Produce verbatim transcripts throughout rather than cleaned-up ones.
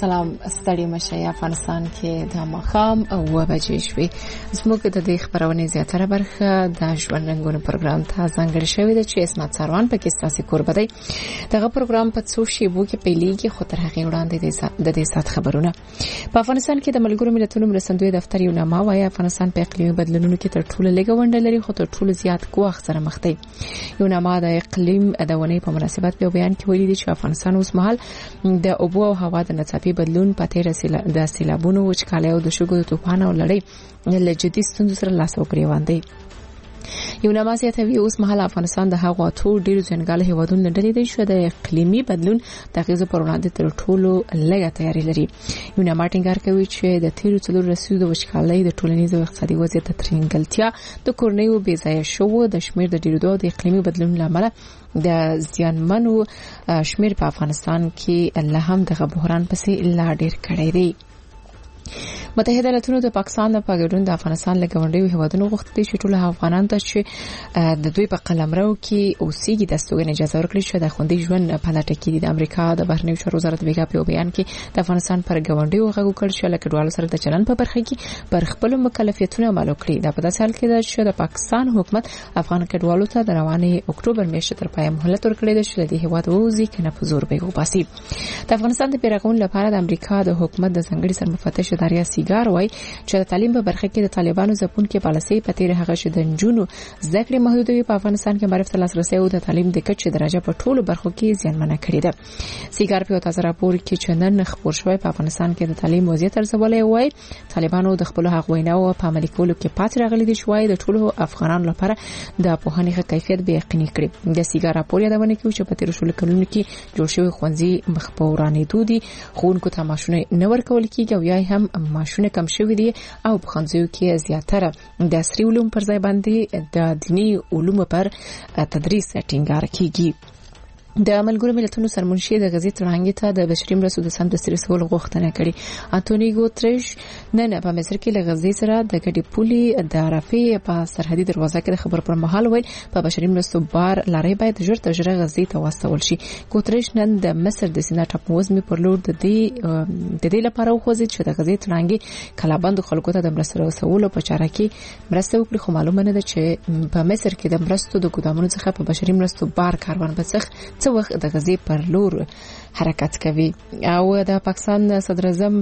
سلام ستړي مشه افغانستان کې د مخام او بجې شوي زموږ د دې خبرونه زیاتره برخه د ژوند رنګونو پروګرام ته ځانګړی شوی دی چې اسمت سروان پکې ستاسو کوربه دی دغه پروګرام په څو شیبو کې پیلېږي خو تر هغه وړاندې د دې سات خبرونه په افغانستان کې د ملګرو ملتونو مرستندوی دفتر یو نامه وايي افغانستان په اقلیمي بدلونونو کې تر ټولو لږه ونډه لري خو تر ټولو زیات ګواښ سره مخ دی یو نامه د اقلیم د ونې په مناسبت په بیان کې ویلي دی چې افغانستان اوس مهال د اوبو او هوا د ناڅاپي بدلون په تیر د سیلابونو وچکالۍ او د شګو د طوفان او لړۍ له جدي ستونزو سره لاس او ګریوان دی یو نامه زیاتوي اوس مهال افغانستان د هغو اتو ډیرو ځنګل هیوادونو ډلې دی چې د اقلیمي بدلون د غیزو پر وړاندې تر ټولو لږه تیاری لري یو نامه ټینګار کوي چې د تیرو څلور رسیدو وچکالۍ د ټولنیز او اقتصادي وضعیت د ترنګلتیا د کورنیو بې ځایه شوو د شمیر د ډیرېدو د اقلیمي بدلون لامل د زیانمنو شمیر په افغانستان کې له هم د بحران پسې لا ډیر کړی دی متحده ایالاتونو د پاکستان په ګډون د افغانستان له ګاونډیو هیوادونو غوښتي چې ټول افغانان ته چې د دوی په قلمرو کې اوسېږي د استوګنې اجازه ورکړي چې د خوندي ژوند په لټه کې د امریکا د بهرنیو چارو وزارت بیګا په بیان کې د افغانستان پر ګاونډیو غږ وکړ چې له کډوالو سره د چلن په برخه کې پر خپل مکلفیتونو عمل وکړي دا په داسې حال کې ده چې د پاکستان حکومت افغان کډوالو ته د روانې اکتوبر میاشتې تر پای مهلت ورکړی دی چې د هیواد ووزي کنه په زور به وباسي د افغانستان د پیرغون لپاره د امریکا د حکومت د ځنګړي سرمفتش داریا سیګار وای چې د تعلیم په برخه کې د طالبانو ځپون کې پالیسي په تیر هغه چې د جنونو ذکر محدودوي په افغانستان کې معرفت لاسرسي او د تعلیم د کچې درجه په ټولو برخو کې زیانمنه کړې ده سیګار په تازه راپور کې چې نن خبر شوی په افغانستان کې د تعلیم وضعیت ارزولې وای طالبانو د خپل حق ویناو په عملي کولو کې پات راغلي دي شوی د ټولو افغانانو لپاره د پوهنې کیفیت به یقیني کړي د سیګار راپور یادونه کوي چې په تیر شلو کلونو کې جوړ شوی خوندزي مخ په ورانې دودي خونکو ته ماشونه نه ورکول کیږي او یا هم ماشونه کم شوی دي او په خنځو کې زیاتره د عصري علوم پر ځای باندې د دینی علوم پر تدریس ټینګار کیږي د ملګرو ملتونو سرمنشي د غزې ترانګې ته د بشري مرستو د سمدستي رسول غوښتنه کړې انټونی ګوتریش نن په مصر کې د غزې سره د ګډي پولي د رافي په سرحدي دروازه کې د خبر پر مهال ویل په بشري مرستو بار لارې باید ژر تر ژره غزې ته واستول شي ګوتریش نن د مصر د سینا ټاپوزمي پر لور د دې د دې لپاره وخوځي چې د غزې ترانګې کلابند خلکو ته د مرستو رسولو په چاره کې مرسته وکړي خو معلومه نه ده چې په مصر کې د مرستو د ګودامونو څخه په بشري مرستو بار کاروان بڅخ څو وخت د غزې پر لور حرکت کوي او د پاکستان صدر اعظم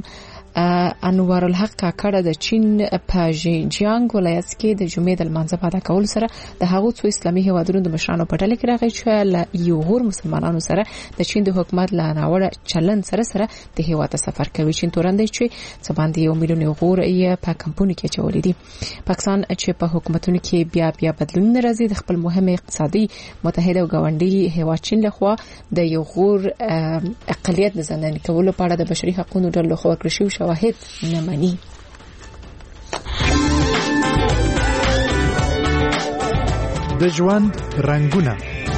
انوار الحق کاکړه د چین په ژینجیانګ ولایت کې د جمعې د لمانځه په ادا کول سره د هغو څو اسلامي هیوادونو د مشرانو په ټاله کې راغی چې له یو غور مسلمانانو سره د چین د حکومت له ناوړه چلن سره سره د هیواد سفر کوي چین تورندې چې څه باندې یو میلیون غور یې په کمپونی کې چولې دي پاکستان چې په حکومتونو کې بیا بیا بدلون راځي د خپل مهمه اقتصادي متحده او ګاونډي هیواد چین لخوا د یو غور اقلیت د زندان کولو په اړه د بشري حقوقو ډلو لخوا ورکړل شواهد نه مني د ژوند رنگونه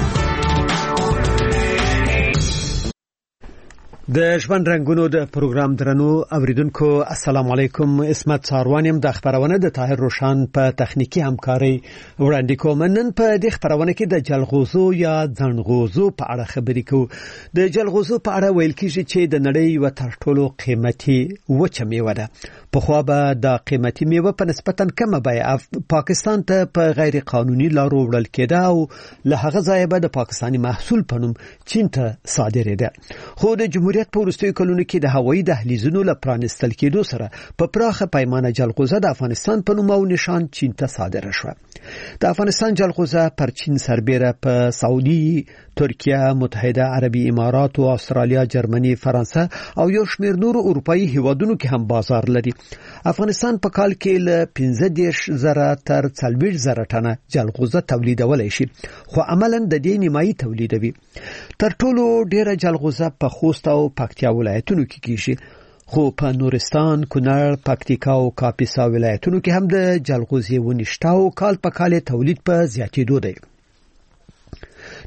د ژوند رنگونو د پروګرام درنو اوریدونکو السلام علیکم اسمت ساروان يم د خبرونه د طاهر روشان په تخنیکی همکاري وړاندې کوم نن په دې خبرونه کې د جلغوزو یا ځنغوزو په اړه خبرې کوو د جلغوزو په اړه ویل کیږي چې د نړۍ یو تر ټولو قیمتي وچه میوه ده په خو به د قیمتي میوه په نسبتا کمه بیه پاکستان ته په غیر قانوني لارو وړل کېده او له هغه ځایه به د پاکستاني محصول په نوم چین ته صادرېده خو د جمهوریت په وروستیو کلونو کې د هوایي دهلیزونو له پرانستل کېدو سره په پراخه پیمانه جلغوزه د افغانستان په نوم او نشان چین ته صادره شوه د افغانستان جلغوزه پر چین سربېره په سعودي ترکیه متحده عربي امارات او استرالیا جرمني فرانسه او یو شمېر نور اروپאי هیوادونو کې هم بازار لري افغانستان په کال کې له پنځه دېرش زره تر څلوېښت زره ټنه جلغوزه تولیدولای شي خو عملاً د دې نیمایي تولیدوي تر ټولو ډیره جلغوزه په خوست او پکتیا ولایتونو کې کیږي خو په نورستان، کونړ، پکتیکا او کاپیسا ولایتونو کې هم د جلغوزي ونشته او کال په کال تولید په زیاتېدو دی.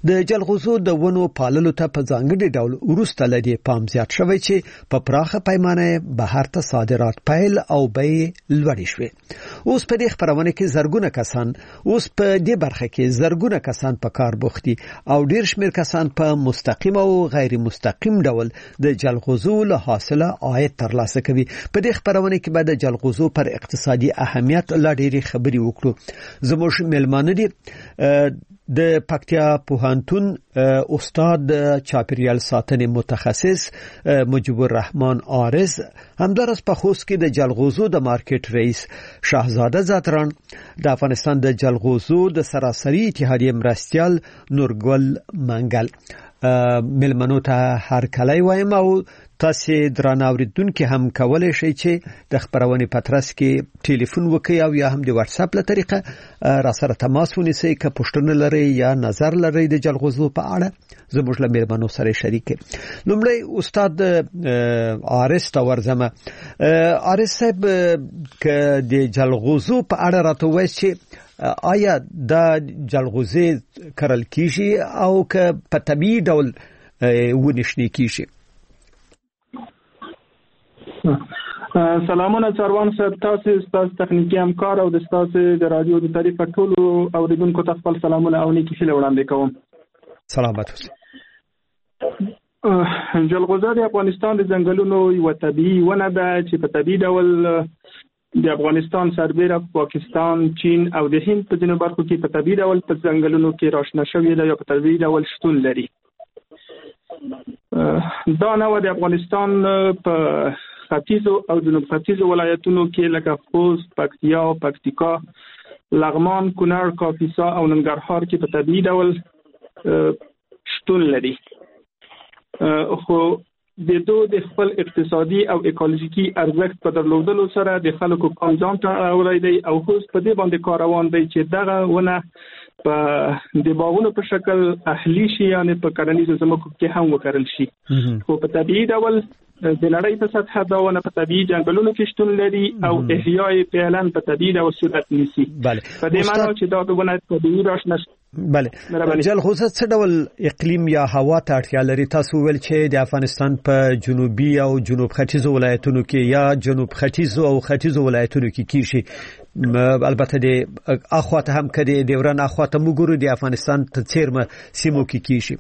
د جلغوزو د ونو پاللو ته په ځانګړي ډول ورسته لدی پام زیات شوی چې په پراخه پیمانه بهر ته صادرات پیل او بیې لوړې شوې. اوس په دې خبرونه کې زرګونه کسان اوس په دې برخه کې زرګونه کسان په کار بوختي او ډیر شمیر کسان په مستقیم او غیر مستقیم ډول د جلغوزو له حاصله عاید ترلاسه کوي. په دې خبرونه کې به د جلغوزو پر اقتصادي اهمیت لا ډېری خبري وکړو. زموږ ملمانه دي د پکتیا پوهنتون استاد چاپیریال ساتنې متخصص مجيب الرحمن عارض همدارس په خوست کې د جلغوزو د مارکیټ رئیس شاهزاده زاتران د افغانستان د جلغوزو د سراسري اتحادیې مرستیال نورګل منګل ملمنو ته هر کله وایم او تاسو درنه اوریدونکو هم کولای شئ چې د خبرونې پترس کې ټلیفون وکړئ او یا هم د واتس اپ له طریقه را سره تماس ونیسئ که پوښتنه لرئ یا نظر لرئ د جلغوزو په اړه زموږ له ملمنو سره شریک. لومړی استاد عارض ته ورځم. عارض صاحب که د جلغوزو په اړه راته وایي چې آیا د جلغوزې کرل کیږي او که په طبيعي ډول ونشنی کیږي؟ سلامونه څاروان صاحب، تاسو ستاسو تخنیکی همکار او د تاسو د رادیو د طریق ټولو اوریدونکو ته خپل سلامونه او نیکی هیله وړاندې کوم. سلامات اوسئ. جلغوزه د افغانستان د ځنګلونو یو طبيعي ونه ده چې په طبيعي ډول د افغانستان سربېره پاکستان، چین او د هند په ځینو برخو کې په طبيعي ډول په ځنګلونو کې راشنه شوې ده یا په طبيعي ډول شتون لري. دا نوع د افغانستان په ختیځو او جنوب ختیځو ولایتونو کې لکه خوست، پکتیا، پکتیکا، لغمان، کونړ، کاپیسا او ننګرهار کې په طبيعي ډول شتون لري. خو د دوی د خپل اقتصادي او اکولوژیکي ارزښت په درلودلو سره د خلکو پام ځان ته اړولی دی او اوس په دې باندې کار روان دی چې دغه ونه په د باغونو په شکل اهلي شي، یعنې په کرنیزو ځمکو کې هم وکرل شي. خو په طبيعي ډول د نړۍ په سطحه دا ونه په طبيعي ځنګلونو کې شتون لري او احیاء فعلا په طبيعي ډول صورت نیسي. په دې معنی چې دا د ونه طبيعي راشنه. بله، جلغوزه څه ډول اقلیم یا هوا ته اړتیا لري؟ تاسو ویل چې د افغانستان په جنوبي او جنوب ختیځو ولایتونو کې یا جنوب ختیځو او ختیځو ولایتونو کې کیږي. البته د اخواته هم کدي د ورن اخواته موږ د افغانستان ته چیرمه سیمو کې کیږي.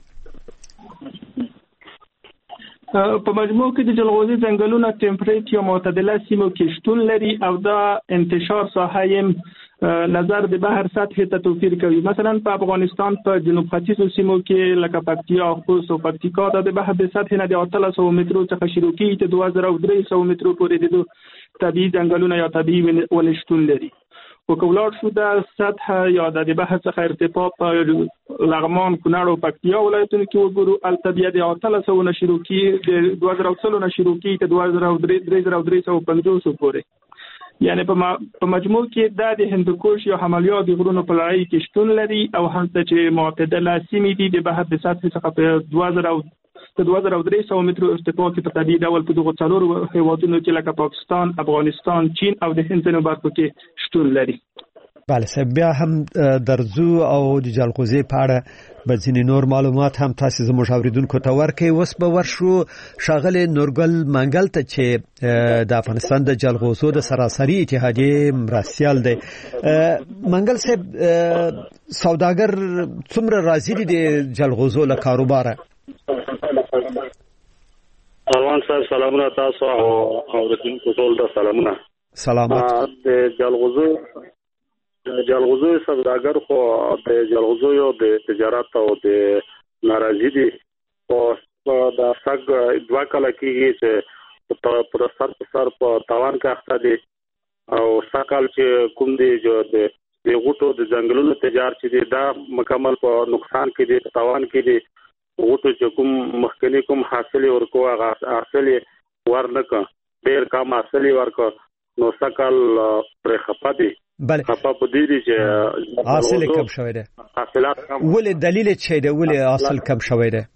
په مجموع کې د جلغوزي ځنګلونو ټمپریچر یا معتدله سیمو کې شتون لري او دا انتشار ساحه نظر د بحر سطح ته توفیر کوي. مثلا په افغانستان په جنوب ختیځو سیمو کې لکه پکتیا، خوست او پکتیکا د بحر د سطح نه د اتلس سوه مترو څخه شروع کیږي ته دوه زره درې سوه مترو پورې د طبيعي ځنګلونو یا طبيعي ونې شتون لري. خو که ولاړ شو د سطح یا د بحر څخه ارتفاع په لغمان، کونړ او پکتیا ولایتونو کې وګورو، هلته بیا د اتلس سوه نه شروع کیږي د دوه زره څلور نه شروع کیږي ته دوه زره درې زره درې سوه پنځوس پورې. یعنی په مجموع کې دا د هندوکش یا همالیا د غرونو په لړۍ کې شتون لري او هلته چې معتدله سیمې دي د بحر د سطح څخه په دوه زره د دوه زره درې سوه مترو ارتفاع کې په طبيعي ډول په دغو څلورو هیوادونو کې لکه پاکستان، افغانستان، چین او د هند ځینو برخو کې شتون لري. بله صاحب، بیا هم درځو او د جلغوزې په اړه به ځینې نور معلومات هم تاسو زموږ اوریدونکو ته ورکړئ. اوس به ورشو ښاغلی نورګل منګل ته چې د افغانستان د جلغوزو د سراسري اتحادیې مرستیال دی. منګل صاحب، سوداګر څومره راضي دي د جلغوزو له کاروباره؟ سلام صاحب، سلامونه تاسو او اوریدونکو ټول ته سلامونه. سلامات. د جلغوزو جلغوزو سوداګر خو د جلغوزو یو د تجارت او د ناراضي دي او د سګ دوا کله کېږي چې په سر په سر په تاوان کې اخته دي او سکال چې کوم دي چې د د غوټو د ځنګلونو تجارت چې دي دا مکمل په نقصان کې دي، په تاوان کې دي. غوټو چې کوم مخکنی کوم حاصل ورکو هغه حاصل ورنکه ډېر کم حاصل ورکو نو سکال پر خپه دي. بله، خپه په دې دي چې حاصل کم شوی دی. حاصلات کم. ولې دلیل څه دی؟ ولې حاصل کم شوی دی؟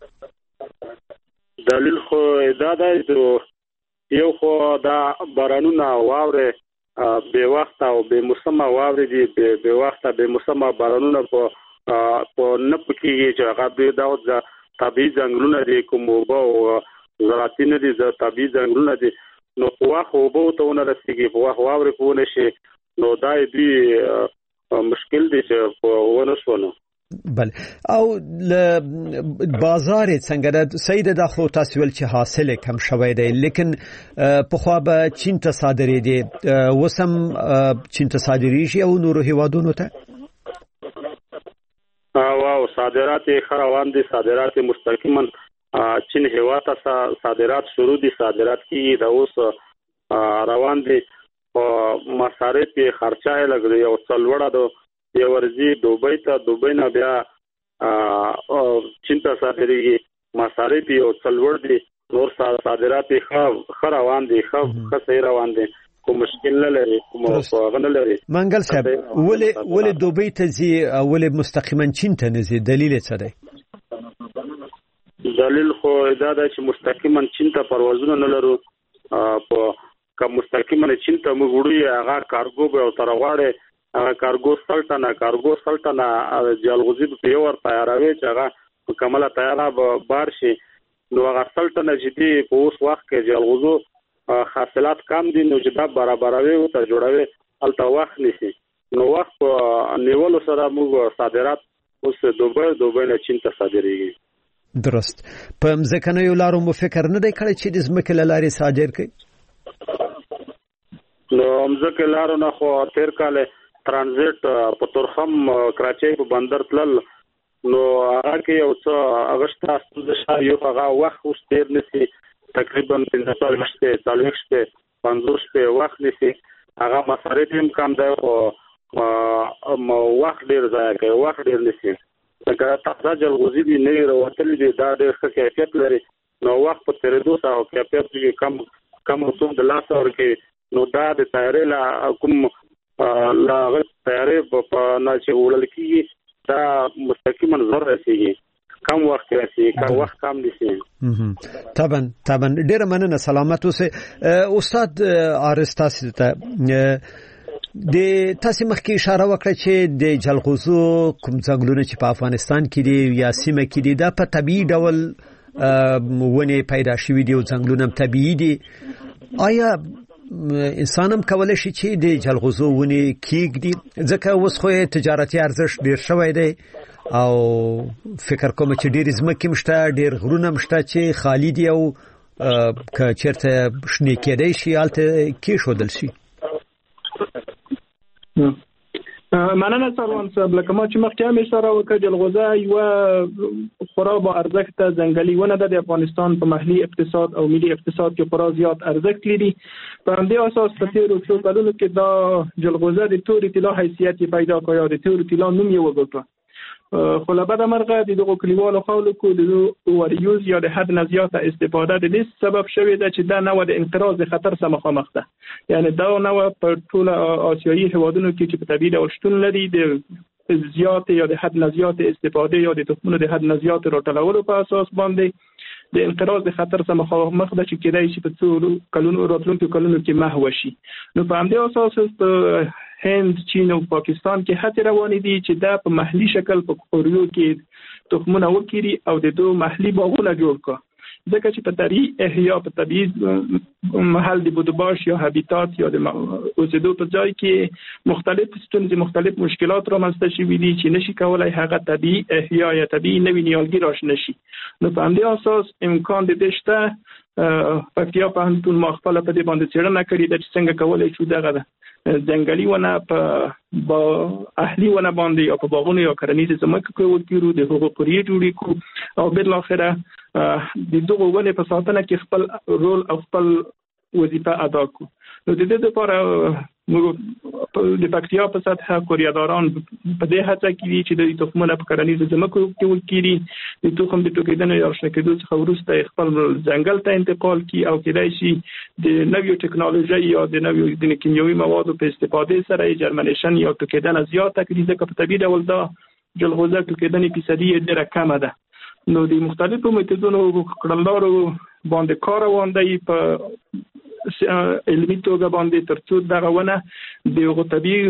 دلیل خو دا دی چې یو خو دا بارانونه واورې به وخت او به موسمه واورې دي، به وخت به موسمه بارانونه په په نه پکې چې هغه د طبيعي ځنګلونه دي کوم او زراعتي نه دي د طبيعي ځنګلونه دي نو په خو به ته ونه رسیږي په خو اوري په نشي نو دای دی مشکل دي چې په ونه شونه بل او ل بازار څنګه د سید د خو تاسو چې حاصل کم شوی دی لیکن په خو به چین ته صادرې دي وسم چین ته صادرې شي او نور هیوادونو ته واو صادرات خروان دي صادرات مستقیما چین هیواد ته صادرات شروع دي صادرات کی د اوس روان دي او مصارف خرچه لګي او څلوړه د یو ورځي دوبۍ ته دوبۍ نه بیا چین ته صادرېږي مصارف او څلوړ دي نور صادرات خروان دي خو خسې روان دي کوم مشکل نه لري کوم غن لري منګل صاحب ولې ولې دوبۍ ته زی ولې مستقیما چین ته نه زی دلیل څه دی دلیل خو دا د چې مستقیما چین ته پروازونه نه لرو په کوم مستقیما چین ته موږ وړو هغه کارګو به تر غواړي هغه کارګو سلطنه کارګو سلطنه جلغوزي په یو ور تیاروي چې هغه مکمله تیاره به بار شي نو هغه سلطنه چې دی په اوس وخت کې جلغوزو حاصلات کم دي نو چې دا برابروي او ته جوړوي الته وخت نشي نو وخت نیولو سره موږ صادرات اوس دوبه دوبه نه چین ته صادرېږي درست په ځکه یو لارو مو فکر نه دی کړی چې د زمکه لاري صادر کړي نو ځکه لارو نه خو تیر کال ترانزیت په تورخم کراچۍ په بندر تلل نو هغه کې یو څه اگست تاسو یو هغه وخت اوس تیر نشي تقریبا پنځه سال مخکې څلور شپې پنځه شپې وخت نشي هغه مصارف هم کم دی او مو وخت ډیر ځای کوي وخت ډیر نشي دا تاسو جلغوزي دي نه وروتل دي دا ډیر ښه کیفیت لري نو وخت په تیرېدو سره کیفیت کې کم کم څوم د لاس ورکې نو دا د تیارې لا کوم لا غل تیارې په نه چې وړل کیږي دا مستقیما زر رسیږي کم وخت راسي کم وخت کم نشي طبعا طبعا ډیر مننه سلامت اوسه استاد ارستاس ته د تاسو مخکې اشاره وکړه چې د جلغوزو کوم ځنګلونه چې په افغانستان کې دي یا سیمه کې دي دا په طبيعي ډول ونه پیدا شوي دي او ځنګلونه طبيعي دي آیا انسانم کولای شي چې د جلغوزو ونه کېږدي ځکه اوس خو تجارتي ارزښت ډیر شوی دی او فکر کوم چې ډیر زمکه مشته ډیر غرونه مشته چې خالی دي او که چیرته شنه کېدای شي الته کې شودل شي مننه سروان صاحب لکه ما چې مخکې هم اشاره وکړه جلغوزه یو خورا با ارزښت ځنګلي ونه ده د افغانستان په محلي اقتصاد او ملي اقتصاد کې خورا زیات ارزښت لري په همدې اساس په تیرو څو کلونو کې دا جلغوزه د تورې طلا حیثیت پیدا کړ یا د تورې طلا نوم یې وګټه خو له بده مرغه د دغو کلیوالو خلکو د اووریوز یا د حد نه زیاته استفاده د دې سبب شوی ده چې دا نوع د انقراض خطر سره مخامخ ده یعنی دا نوع په ټول آسیایي هیوادونو کې چې په طبیعي ډول شتون لري د زیات یا د حد نه زیاته استفاده یا د تخمونو د حد نه زیاته راټولولو په اساس باندې د انقراض خطر سره مخامخ ده چې کېدای شي په څو کلونو راتلونکو کلونو کې محو شي نو په همدې اساس په هند چین او پاکستان کې هڅې روانې دي چې دا په محلي شکل په قوریو کې تخمونه وکړي او د دوه محلي باغونه جوړ کړي ځکه چې په طبيعي احیا په طبيعي محل د بودباش یا هابیتات یا د اوسېدو په ځای کې مختلف ستونزې مختلف مشکلات رامنځته شوي دي چې نشي کولای هغه طبيعي احیا یا طبيعي نوي نیالګي راشنه شي نو په همدې اساس امکان د دې شته پکتیا پوهنتون ما خپل په دې باندې څېړنه کړې ده چې څنګه کولای شو دغه ځنګلي ونه په با اهلي ونه باندې او په باغونو یا کرنیزه ځمکو کې وکړو د هغو قوریې جوړې کړو او بل اخره د دغه ونه په ساتنه کې خپل رول او خپل وظیفه ادا کړو نو د دې لپاره موږ د پکتیا په سطح کوریاداران په دې هڅه کې چې د تخمونو په کرنیزه ځمکو کې وکړي د تخم د ټوکیدنې او شنه کېدو څخه وروسته خپل ځنګل ته انتقال کړي او کېدای شي د نویو ټکنالوژي یا د نویو د کیمیاوي موادو په استفاده سره جرمنیشن یا ټوکیدنه زیاته کړي ځکه په طبیعي ډول دا جلغوزه ټوکیدنې فیصدي ډېره کمه ده نو د مختلفو میتودونو کړنلارو باندې کار روان دی په علمي توګه باندې ترڅو دغه ونه د یو طبيعي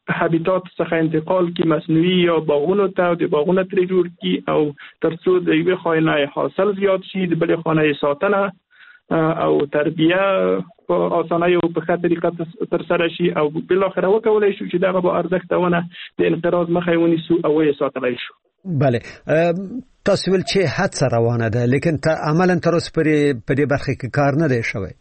هابیتات څخه انتقال کی مصنوعي یا باغونو ته د باغونو ترې جوړ کی او ترڅو د یوې خانه حاصل زیات شي د بلې خانه ساتنه او تربیه په اسانۍ او په ښه طریقه تر سره شي او بل اخر وکولای شو چې دغه به ارزښتونه د انقراض مخه ونیسو او یې ساتلای شو. بله تاسو ول چې هڅه روانه ده لیکن ته عملاً تر اوسه پرې په دې برخه کې کار نه دی شوی.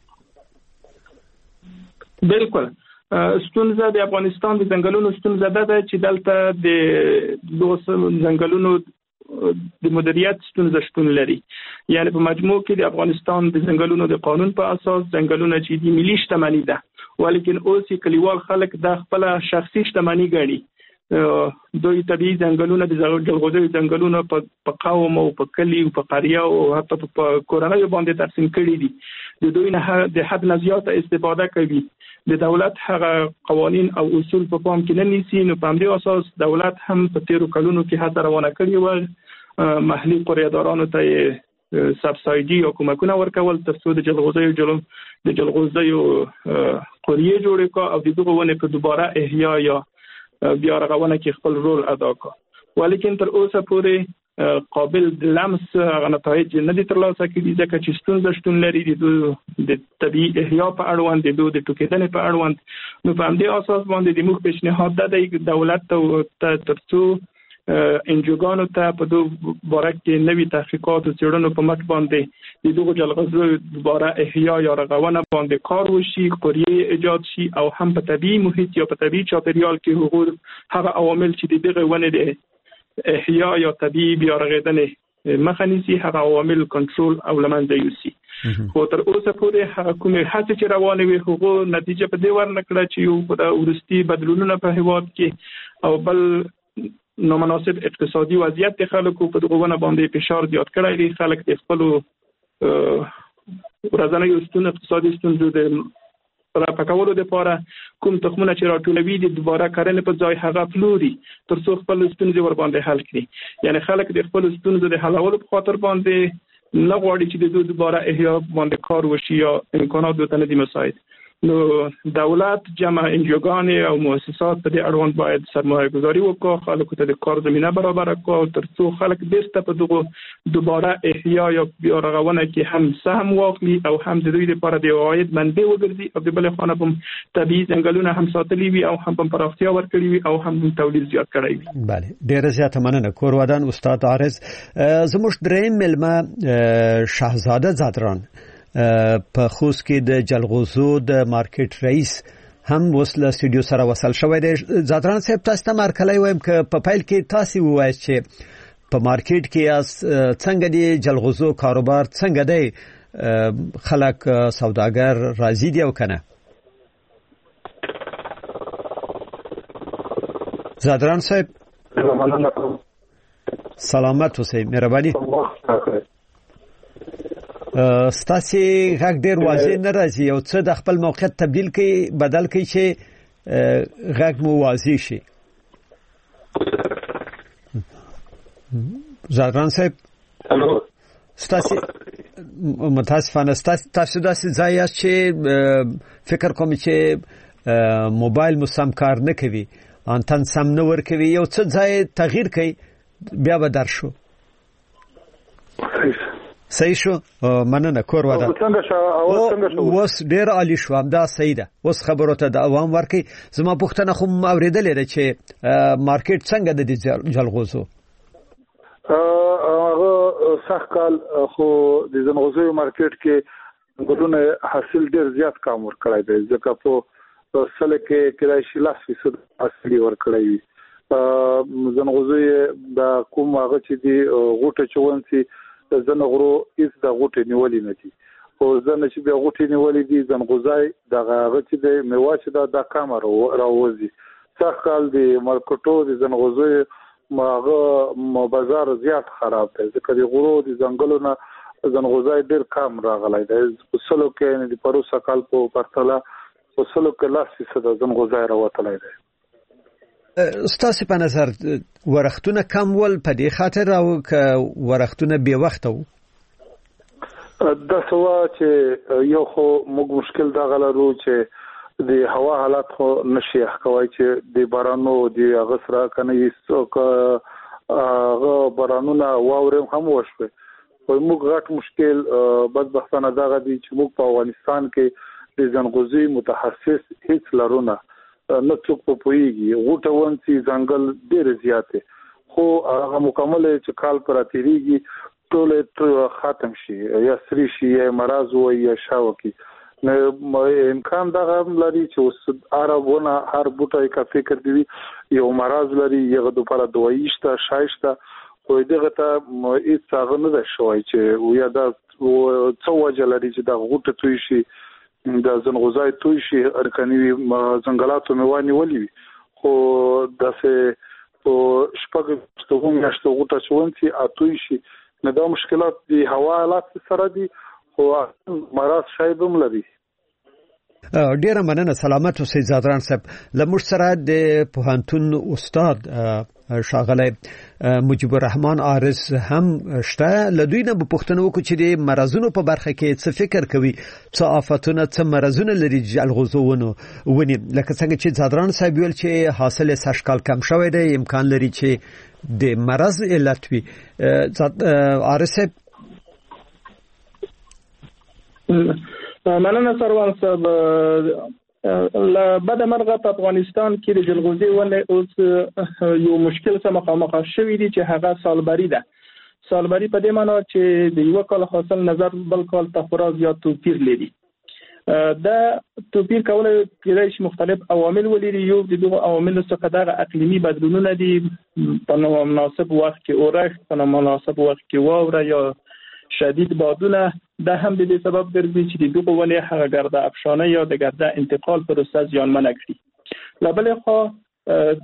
بالکل ستونزه د افغانستان د ځنګلونو ستونزه ده چې دلته د دوه ځنګلونو د مدیریت ستونزه شتون لري. یعنی په مجموع کې د افغانستان د ځنګلونو د قانون په اساس ځنګلونه چې د ملي شتمنۍ ده ولیکن اوس کلیوال خلک د خپل شخصي شتمنۍ ګڼي. دوی طبيعي ځنګلونه د جلغوزیو ځنګلونه په قوم او په کلی او په قريه او حتی په کورنۍ باندې تقسیم کړي دي. د دوی نه د حد نه زیاته استفاده کوي. د دولت هغه قوانین او اصول په پام کې نه نیسي نو په همدې اساس دولت هم په تیرو کلونو کې هڅه روانه کړې و محلي قریادارانو ته سبسایډي او کومکونه ورکول ترڅو د جلغوزیو جلو د جلغوزیو قریه جوړ کړي او د دغه ونه په دوباره احیا یا بیا رغونه کې خپل رول ادا کړي. ولیکن تر اوسه پورې قابل د لمس نتایج نه دي ترلاسه کړي ځکه چې ستونزه شتون لري د طبيعي احیا په اړوند د دوه د ټوکېدنې په اړوند. نو په همدې اساس باندې د موږ پیشنهاد ده د دولت ته ترڅو انجوګانو ته په دوه باره کې نوي تحقیقات او څېړنو په مټ باندې د دغه جلغوزیو دوباره احیا یا رغونه باندې کار وشي، قریه ایجاد شي او هم په طبيعي محیط یا په طبيعي چاپیریال کې حقوق هغه عوامل چې د دغه ونه دي احیا یا طبيعي بیا رغیدنې مخه نیسي هغه عوامل کنټرول او لمنځه یوسي. خو تر اوسه پورې هغه کومې هڅې چې روانې وي هغه نتیجه په دې ورنکړه چې یو د ورستي بدلونونه په هیواد کې او بل نامناسب اقتصادي وضعیت د خلکو په دغه ونه باندې فشار زیات کړی دی. خلک د خپل ورځنیو ستونزو اقتصادي ستونزو د راپکولو لپاره کوم تخمونه چې راټولوي د دوباره کرنې په ځای هغه پلوري ترڅو خپل ستونزې ور باندې حل کړي. یعنی خلک د خپل ستونزو د حلولو په خاطر باندې نه غواړي چې د دوباره احیا باندې کار وشي یا امکانات دوی نه دي مساعد. نو دولت جمع انجوګانې او مؤسسات په دې اړوند باید سرمایه گذاري وکړي، خلکو ته د کار زمینه برابر کړي ترڅو خلک بیرته په دغه دوباره احیا یا بیا رغونه کې هم سهم واخلي او هم د دوی لپاره د عاید منبع وګرځي او د بل خانه په طبيعي ځنګلونه هم ساتلي وي او هم په پراختیا ورکړي وي او هم تولید زیات کړی وي. بله ډیره زیاته مننه. کورودان استاد عارض زموږ دریم ملما شاهزاده زادران په خوست کې د جلغوزو د مارکیټ رئیس هم وسله سټوډیو سره وصل شوی دی. زادران صاحب تاسو ته مرکلای وایم ک په پایل کې تاسو وایي چې په مارکیټ کې اس څنګه دی جلغوزو کاروبار څنګه دی خلک سوداګر راضي دي او کنه. زادران صاحب سلامت اوسئ مهرباني. ستاسو غږ ډیر واضح نه راځي او څه د خپل موقعیت تبدیل کړي بدل کړي چې غږ مو واضح شي. زادران صاحب الو ستاسو متاسفانه ستاسو داسې ځای است چې فکر کوم چې موبایل مو سم کار نه کوي، انتن سم نه ور کوي، یو څه ځای تغییر کړي بیا به در شو. صحیح شو مننه. کور ودا څنګه شو او څنګه شو وس ډیر عالی شو همدا صحیح ده. وس خبرو ته د عوام ورکی زما پوښتنه خو اوریدلې ده چې مارکیټ څنګه د جلغوزو هغه سخکال خو د جلغوزو مارکیټ کې ګډونه حاصل ډیر زیات کم ور کړی دی ځکه په سل کې کرای شي لاس فیصد اصلي ور کړی جلغوزو د کوم هغه چې دی غوټه چونسي زنه غرو هیڅ د غوټې نیولې نه دي او زنه چې به غوټې نیولې دي زنغوزای د هغه چې د میوه چې د د کامر راوځي څخه د مارکټو د زنغوزای ماغه بازار زیات خراب دی ځکه د غرو د ځنګلونو زنغوزای ډیر کم راغلی دی. وسلو کې د پروسه کال په پرتله وسلو کې لاس فیصد زنغوزای راوتلی دی. ستاسو په نظر ورختونه کم ول په دې خاطر او ک ورختونه به وخت وو د سوا چې یو خو موږ مشکل دا غلرو چې د هوا حالات خو نشي حکوي چې د بارانو د غسرہ کنه یې هغه بارانونه واورم هم وشوي په موږ غټ مشکل بدبختانه دغه دي چې موږ په افغانستان کې د ځنغوزي متخصص هیڅ لرونه نه څوک په پويږي غوټه ونسي ځنګل ډېر زیاته خو هغه مکمل چې کال پر اتریږي ټول ختم شي یا سری شي یا مرض وي یا شاوکی نو امکان دا هم لري چې اوس عربونه هر بوټي کا فکر دی یو مرض لري یو د لپاره دوايي شته شایسته خو دغه ته هیڅ هغه نه ده شوی چې یا دا څو وجه لري چې دا غوټه توي شي دا زنغوزای توي شي ارکني ځنګلاتو میواني ولي خو داسې په شپږ ستوګم نشته غوټه چونتي اتوي شي نو دا مشکلات دی هوا حالات سره دي خو مرض شاید هم لري ډیره مننه سلامت اوسئ زادران صاحب لمر سره د پوهنتون استاد شاغله مجيب الرحمن عارض هم شته لدوی نه پوښتنه وکړو چې د مرزونو په برخه کې څه فکر کوي څه آفاتونه څه مرزونه لري جلغوزونه ونی لکه څنګه چې زادران صاحب ویل چې حاصل سشکال کم شوی دی امکان لري چې د مرز علت وي عارض صاحب مننه سروان صاحب لا بعد مرغه په افغانستان کې د جلغوزي ونه اوس یو مشکل سره مخامخ شوی دی چې هغه سالبری ده سالبری په دې معنی چې د یو کال حاصل نظر بل کال ته خورا زیات توپیر لري دا توپیر کولای کېدای شي مختلف عوامل ولري یو د دغه عوامل څخه د اقلیمي بدلونونه دي په مناسب وخت کې اورښت په مناسب وخت کې واوره یا شدید بادونه دا هم د دې سبب ګرځي چې د دغه ونې هغه ګرده افشانه یا د ګرده انتقال پروسه زیانمن کړي له بلې خوا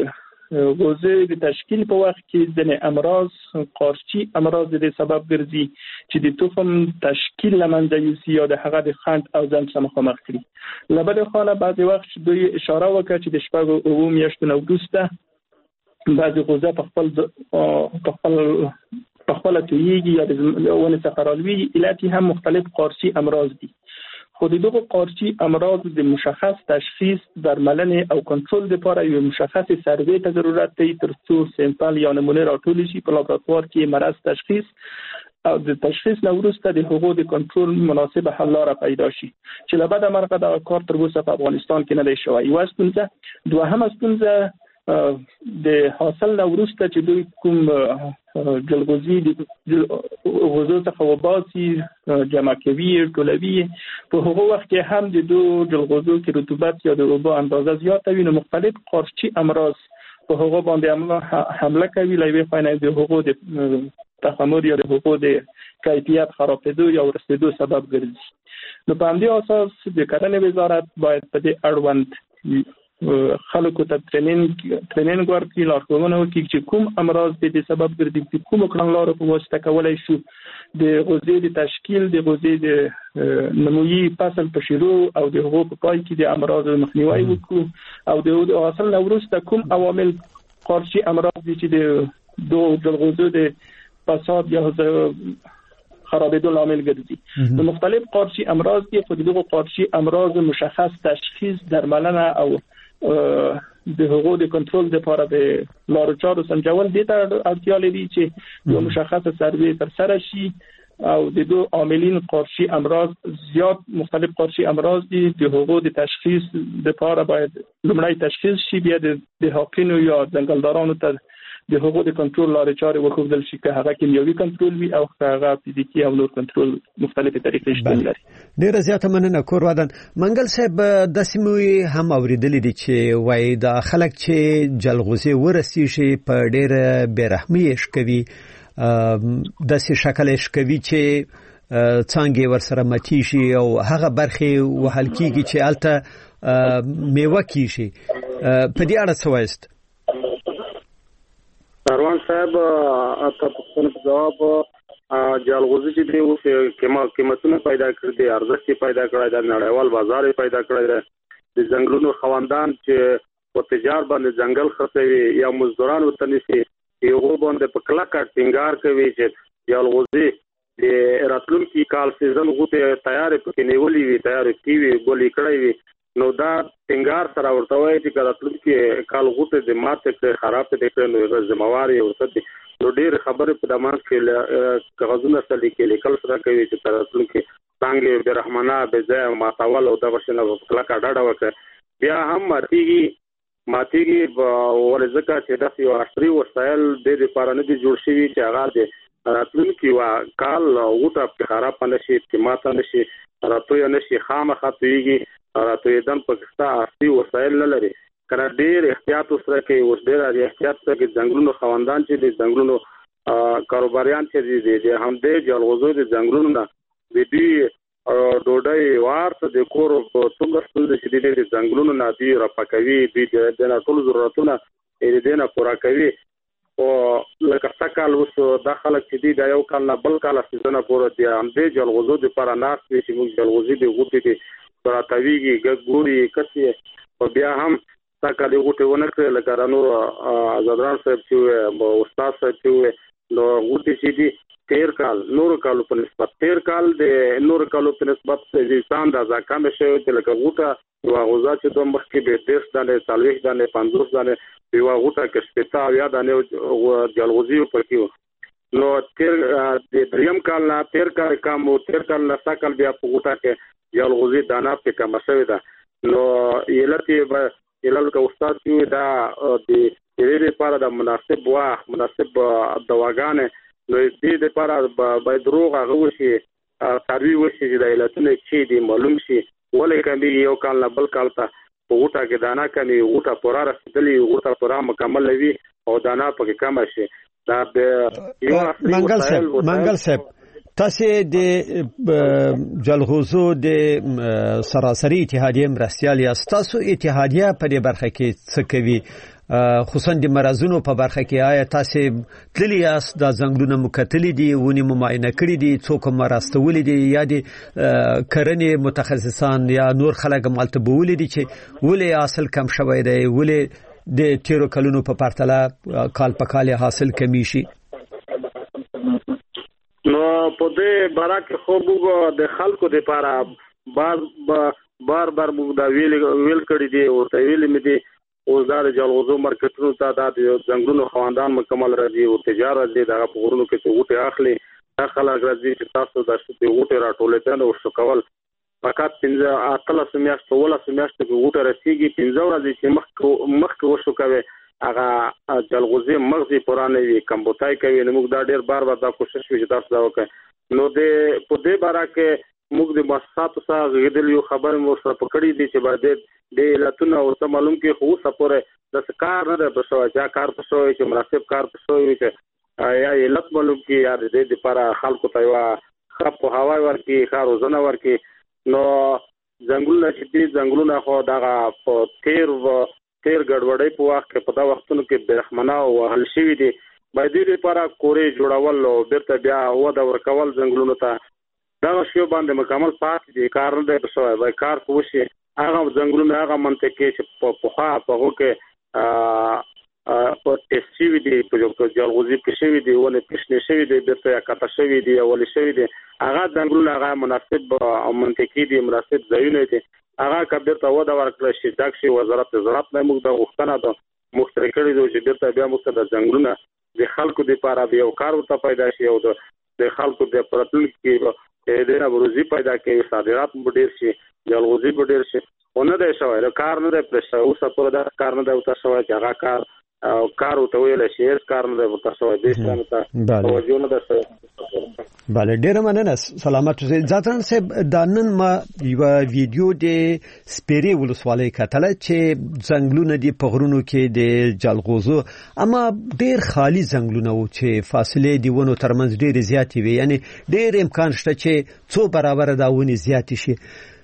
د غوزه د تشکیل په وخت کې د امراض قارچی امراض د دې سبب ګرځي چې د تخم تشکیل لمنځه یوسي یا د هغه د خند او زنګ سره مخامخ کړي له بلې خوا بعضی وخت دوی اشاره وکړه چې د شپږ اووه میاشتو نه وروسته بعضی غوزه په خپل په خپل په خپل تویږي یا د ونه څخه راوړي علت هم مختلف قارچی امراض دي خو دغه قارچی امراض د مشخص تشخیص درملنې او کنټرول لپاره یو مشخص سروې ته ضرورت دی ترڅو سیمپل یا نمونه راټول شي په لابراتوار کې مرض تشخیص او د تشخیص نه وروسته د حقوق د کنټرول مناسبه حل لاره پیدا شي چې له بعد مرغه د کار تر اوسه په افغانستان کې نه دی شوی یو ستونزه دوهمه ستونزه د حاصل نه وروسته چې دوی کوم جلغوزي د غوزو څخه وباسي جمع کوي ټولوي په هغه وخت کې هم د دوه جلغوزو کې رطوبت یا د اوبو اندازه زیاته وي نو مختلف قارچی امراض په هغه باندې حمله کوي لوي خاینه د هغو د تخمر یا د هغو د کیفیت خرابېدو یا ورسېدو سبب ګرځي نو په همدې اساس د کرنې وزارت باید په دې اړوند خلکو ته ټریننګ ټریننګ ورکړي لارښوونه وکړي چې کوم امراض د سبب ګرځي چې کوم کړنلارو په واسطه کولای شو د غوزې د تشکیل د غوزې د نمویي فصل په شروع او د هغو په پای کې د امراض مخنیوي وکړو او د حاصل نه وروسته کوم عوامل قارچی امراض دي چې د دوه جلغوزو د فساد یا خرابېدو لامل ګرځي د مختلف قارچی امراض دي خو دغه قارچی امراض مشخص تشخیص درملنه او د هغو د کنټرول لپاره د لارو چارو سنجول دي ته اړتیا لري چې یو مشخصه سروې تر سره شي او د دوه عاملین قارچی امراض زیات مختلف قارچی امراض دي د هغو د تشخیص لپاره باید لومړی تشخیص شي بیا د حاکینو یا ځنګلدارانو ته د هغو د کنټرول لارې چارې وښودل شي که هغه کیمیاوي کنټرول وي او که هغه فزیکي او نور کنټرول مختلفې طریقې شتون لري. ډېره زیاته مننه کور ودان منګل صاحب داسې مو هم اورېدلې دي چې وایي دا خلک چې جلغوزي ورسیږي په ډېره بېرحمي یې شکوي داسې شکل یې شکوي چې څانګې ورسره ماتي شي او هغه برخې وهل کېږي چې هلته میوه کېږي په دې اړه څه وایست؟ سروان صاحب اته په جواب جلغوزي چې دی اوس قیمتونه پیدا کړی دي ارزښت پیدا کړی دی نړیوال بازار پیدا کړی دی د ځنګلونو خواندان چې په تجارت باندې ځنګل خرڅوي یا مزدوران وته نشي یو باندې په کلکه ټینګار کوي چې جلغوزي د راتلونکي کال سیزن غوته تیار پکې نیولې وي تیار کیوي ګولې کړې وي نو دا ټینګار سره ورته وایي چې کله چې کال غوته د ماته کې خراب دي کړي نو ذمہواری ورته دي نو ډېر خبرې په دماغ کې کاغذونه سره لیکل لیکل سره کوي چې تر څو څنګه به رحمانه به ځای ما تاول او د ورشنه کله کاډاډه وکړه بیا هم ماتيږي ماتيږي ورزکه چې د یو عصري وسایل د لپاره نه دي جوړ شوي چې هغه د راتلونکي وا کال غوته په خراب نشي چې ماته نشي راتوي نشي خامخا تويږي راتوي دن پاکستان عصري وسایل نه لري کله ډېر احتیاط سره کوي اوس ډېر احتیاط سره کې ځنګلونو خواندان چې د ځنګلونو کاروباریان چې دي هم د جلغوزو د ځنګلونو نه د دې ډوډۍ وارته د کور په څنګه ستل چې د ځنګلونو نه دی را پکوي د د ټول ضرورتونه یې د نه پورا کوي او لکه څکال اوس د خلک چې دی د یو کال نه بل کال سيزونه پورا دي هم د جلغوزو د پر ناس چې موږ جلغوزي د غوټي دي پراتويږي ګوري کسي او بیا هم تاکه د غوټي ونه کړل لکه نور آزادران صاحب چې استاد صاحب چې نو غوټي چې دي تیر کال نور کالو په نسبت تیر کال د نور کالو په نسبت د انسان د ځکه شوی چې لکه غوټه یو غوزا چې د مخ کې به دیش دانه څلويخ دانه پنځوس دانه یو غوټه کې سپتا یا دانه جلغوزي په کې نو تیر د دریم کال نه تیر کال کم او تیر کال نه ساکل بیا په غوټه کې جلغوزي دانه په کم شوی ده نو یلته به یلته استاد چې دا د دې لپاره د مناسب واخ مناسب دواګانې نو دې لپاره باید دروغ هغه وشي تاریخ وشي د علتونو چې دي معلوم شي ولې کله یو کال نه بل کال ته غوټه کې دانه کني غوټه پورا رسیدلې غوټه پورا مکمل وي او دانه پکې کم شي دا یو منګل صاحب منګل صاحب تاسو د جلغوزو د سراسري اتحادیه مرستيال یا تاسو اتحادیه په دې برخه کې څه کوي خصوصا د مرزونو په برخه کې آیا تاسو تللی یاست د زنګلونو مکتلې دي ونی مماینه کړی دي څوک مرستول دي یا د کرنې متخصصان یا نور خلک مالتبول دي چې ولې حاصل کم شوی دی ولې د تیرو کلونو په پرتله کال په کال حاصل کمی شي نو په دې برکه خو موږ د خلکو لپاره بار بار بار موږ دا ویل ویل کړی دی او ته ویل مې دی او دا د جلغوزو مارکیټونو ته د ځنګلونو خواندان مکمل راځي او تجارت دي دغه په غوړونو کې چې غوټه اخلي داخله راځي چې تاسو د شته غوټه راټولې او شو کول فقط پنځه اتل سمیاشت ولا سمیاشت کې غوټه رسیږي پنځه ورځې چې مخ مخ وشو کوي هغه جلغوزي مغزي پرانه وي کمبوتای کوي نو موږ دا ډېر بار بار دا کوشش وکړو چې تاسو دا وکړئ نو د په دې باره کې موږ د مؤسساتو سره غوډل یو خبر مو سره پکړی دي چې بعد د لاتونه او ته معلوم کې خو سپوره د کار نه د بشو یا کار پښوي چې مناسب کار پښوي چې یا لات معلوم کې یا د دې لپاره خلکو ته وا خپ هوا ورکی خار وزنه ورکی نو ځنګلونه چې دي ځنګلونه خو دغه په تیر و تیر ګډوډۍ په وخت کې په دا وختونو کې برخمنه او حل شوی دي باید دې لپاره کورې جوړول او بیرته بیا ودا ورکول ځنګلونو ته دا شی باندې مکمل پات دي کار نه دی شوی وای کار کوشي هغه ځنګلونو هغه منطقې چې په پخوا په هغه کې په تسوی دي په جلغوزي کې شوی دي ولې پښنه شوی دي بیرته کاته شوی دي ولې شوی دي هغه ځنګلونو هغه مناسب او منطقي دي مناسب ځایونه دي هغه کبیر ته ودا ورکړل شي دا چې وزارت زراعت نه موږ د غوښتنه ده مخترع کړی دی چې بیرته بیا موږ د ځنګلونو د خلکو لپاره به یو کار ورته پیدا شي او د خلکو د پرتل کې د نه بروزي پیدا کوي صادرات ډیر شي جلغوزي ډیر شي ونه ده شوی کار نه ده پرشه اوس په دا کار نه ده او تاسو چې هغه کار او کار او ته ویل شي کار نه ده تاسو د اسلام ته توجه نه ده بله ډیره مننه سلامت اوسئ ځاتن صاحب دا نن ما یو ویډیو د سپیری ولسوالۍ کتله چې ځنګلونه دی په غرونو کې د جلغوزو اما ډیر خالی ځنګلونه و چې فاصله دی ونو ترمنځ ډیر زیاتې وي یعنی ډیر امکان شته چې څو برابر دا ونی زیات شي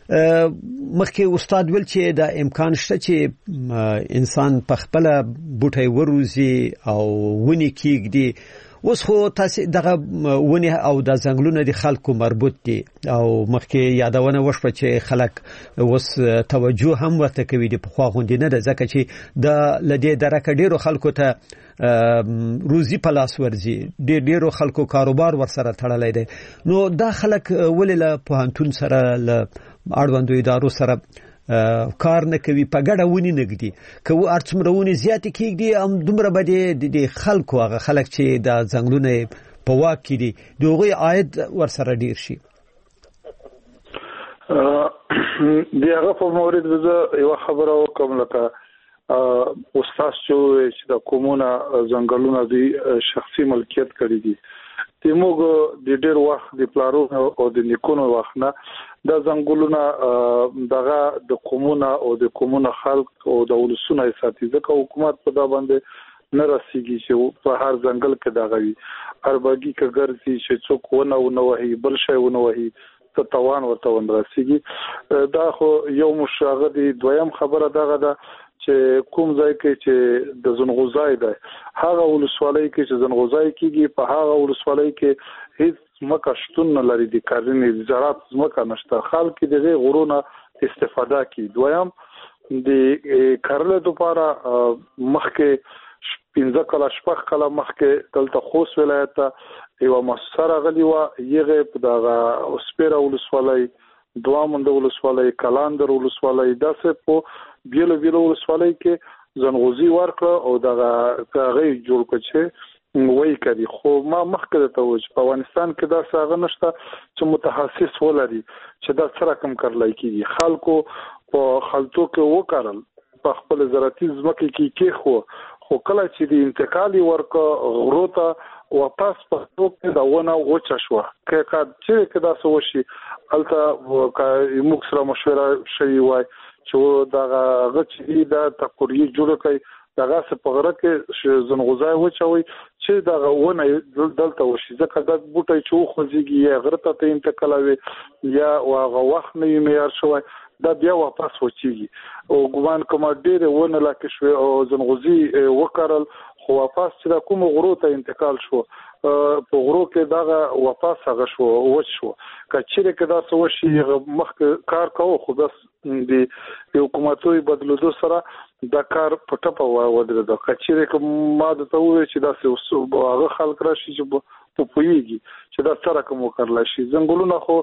مخکې استاد ویل چې دا امکان شته چې انسان په خپل بوټي وروزي او ونی کېږدي اوس خو تاسو دغه ونی او د ځنګلونو د خلکو مربوط دي او مخکې یادونه وشوه چې خلک اوس توجه هم ورته کوي د پخوا غوندې نه ده ځکه چې د لدې درکه ډیرو خلکو ته روزي په لاس ورځي ډیر ډیرو خلکو کاروبار ورسره تړلی دی نو دا خلک ولې له پوهنتون سره له اړوندو ادارو سره کار نه کوي په ګډه ونی نګدي کوو ارڅمرونی زیات کیږي ام دومره بده د خلکو هغه خلک چې د ځنګلونه په واک کې دي دوی عاید ورسره ډیر شي دیغه په مورید وزه یو خبره وکم لکه استاد چې د کومونه ځنګلونه دی شخصي ملکیت کړی دي تیموګ د ډېر وخت د پلارو او د نیکونو وخت نه د ځنګلونه دغه د کومونه او د کومونه خلک او د ولسونو ساتي ځکه حکومت په دا باندې نه رسیږي چې په هر ځنګل کې دغه وي اربګي کې ګرځي چې څوک ونه ونه وهي بل شي ونه وهي ته توان ورته ون رسیږي دا خو یو مشاغه دی دویم خبره دغه ده چې کوم ځای کې چې د زنغوزای ده هغه ولسوالۍ کې چې زنغوزای کېږي په هغه ولسوالۍ کې هیڅ مکه شتون نه لري د کارنې زراعت مکه نشته خلک دغه غرونه استفاده کوي دویم د کارل لپاره مخکې پنځه کله شپږ کله مخکې دلته خوست ولایت یو مسره غلی و یغه په دغه اوسپیره ولسوالۍ دوامند ولسوالۍ کلاندر ولسوالۍ داسې په بیلو بیلو ولسوالۍ کې زنغوزي ورکړه او دغه هغه جوړ کړي وای کړي خو ما مخکې ته و چې په افغانستان کې دا څنګه نشته چې متخصص ولري چې دا سره کم کړلای کیږي خلکو په خلطو کې وکړل په خپل زراعتي ځمکه کې کې خو خو کله چې د انتقالي ورکه غروته واپس په توګه دا ونه وچه شو که چې کدا سو شي الته موږ سره مشوره شوی وای چې دا غچې دا تقریبا جوړ کړي دغه څه په غره کې زنغوزای وچوي چې دا ونه دلته وشي ځکه دا بوټي چې خوځيږي یا غره ته انتقالوي یا واغه وخت نه معیار شوی دا بیا واپس وچیږي او ګومان کوم ډېر ونه لا کې شو او زنغوزي وکړل خو واپس چې کوم غرو ته انتقال شو په غرو کې دا واپس هغه شو وچ شو کچېره کې دا څه شي مخ کار کوو خو بس د حکومتوي بدلودو سره دا کار پټه په ودرې دا کچېره کوم ما د ته وې چې دا څه هغه خلک راشي چې په پویږي چې دا سره کوم وکړل شي زنګولونه خو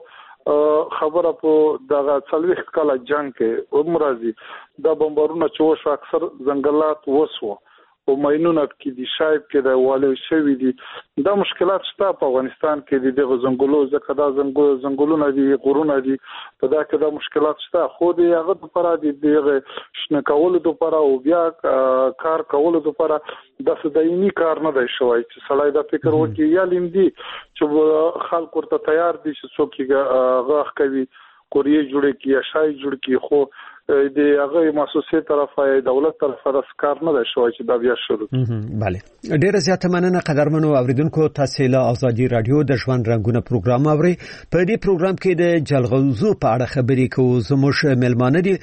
خبره په دغه څلويخ کاله جنگ کې عمرازي دا بمبارونه چوش اکثر ځنګلات وسو او ماینونه کې دي شاید کې د والي شوی دي دا مشکلات شته په افغانستان کې دي د زنګولو ځکه دا زنګول زنګولونه دي غرونه دي په دا کې دا مشکلات شته خو دې هغه لپاره دي د شنه کولو لپاره او بیا کار کولو لپاره د صدایني کار نه دی شوی چې سړی دا فکر وکړي یا لیندي چې خلک ورته تیار دي چې څوک یې غاخ کوي کوریه جوړ کی یا شای جوړ کی خو د هغه مؤسسې طرفه دولت طرفه د کار نه شوی چې دا بیا شروع bale ډیره زیاته مننه قدرمنو اوریدونکو تاسو له ازادي رادیو د ژوند رنگونه پروګرام اوري په دې پروګرام کې د جلغوزو په اړه خبرې کوو زموږ ملمانه دي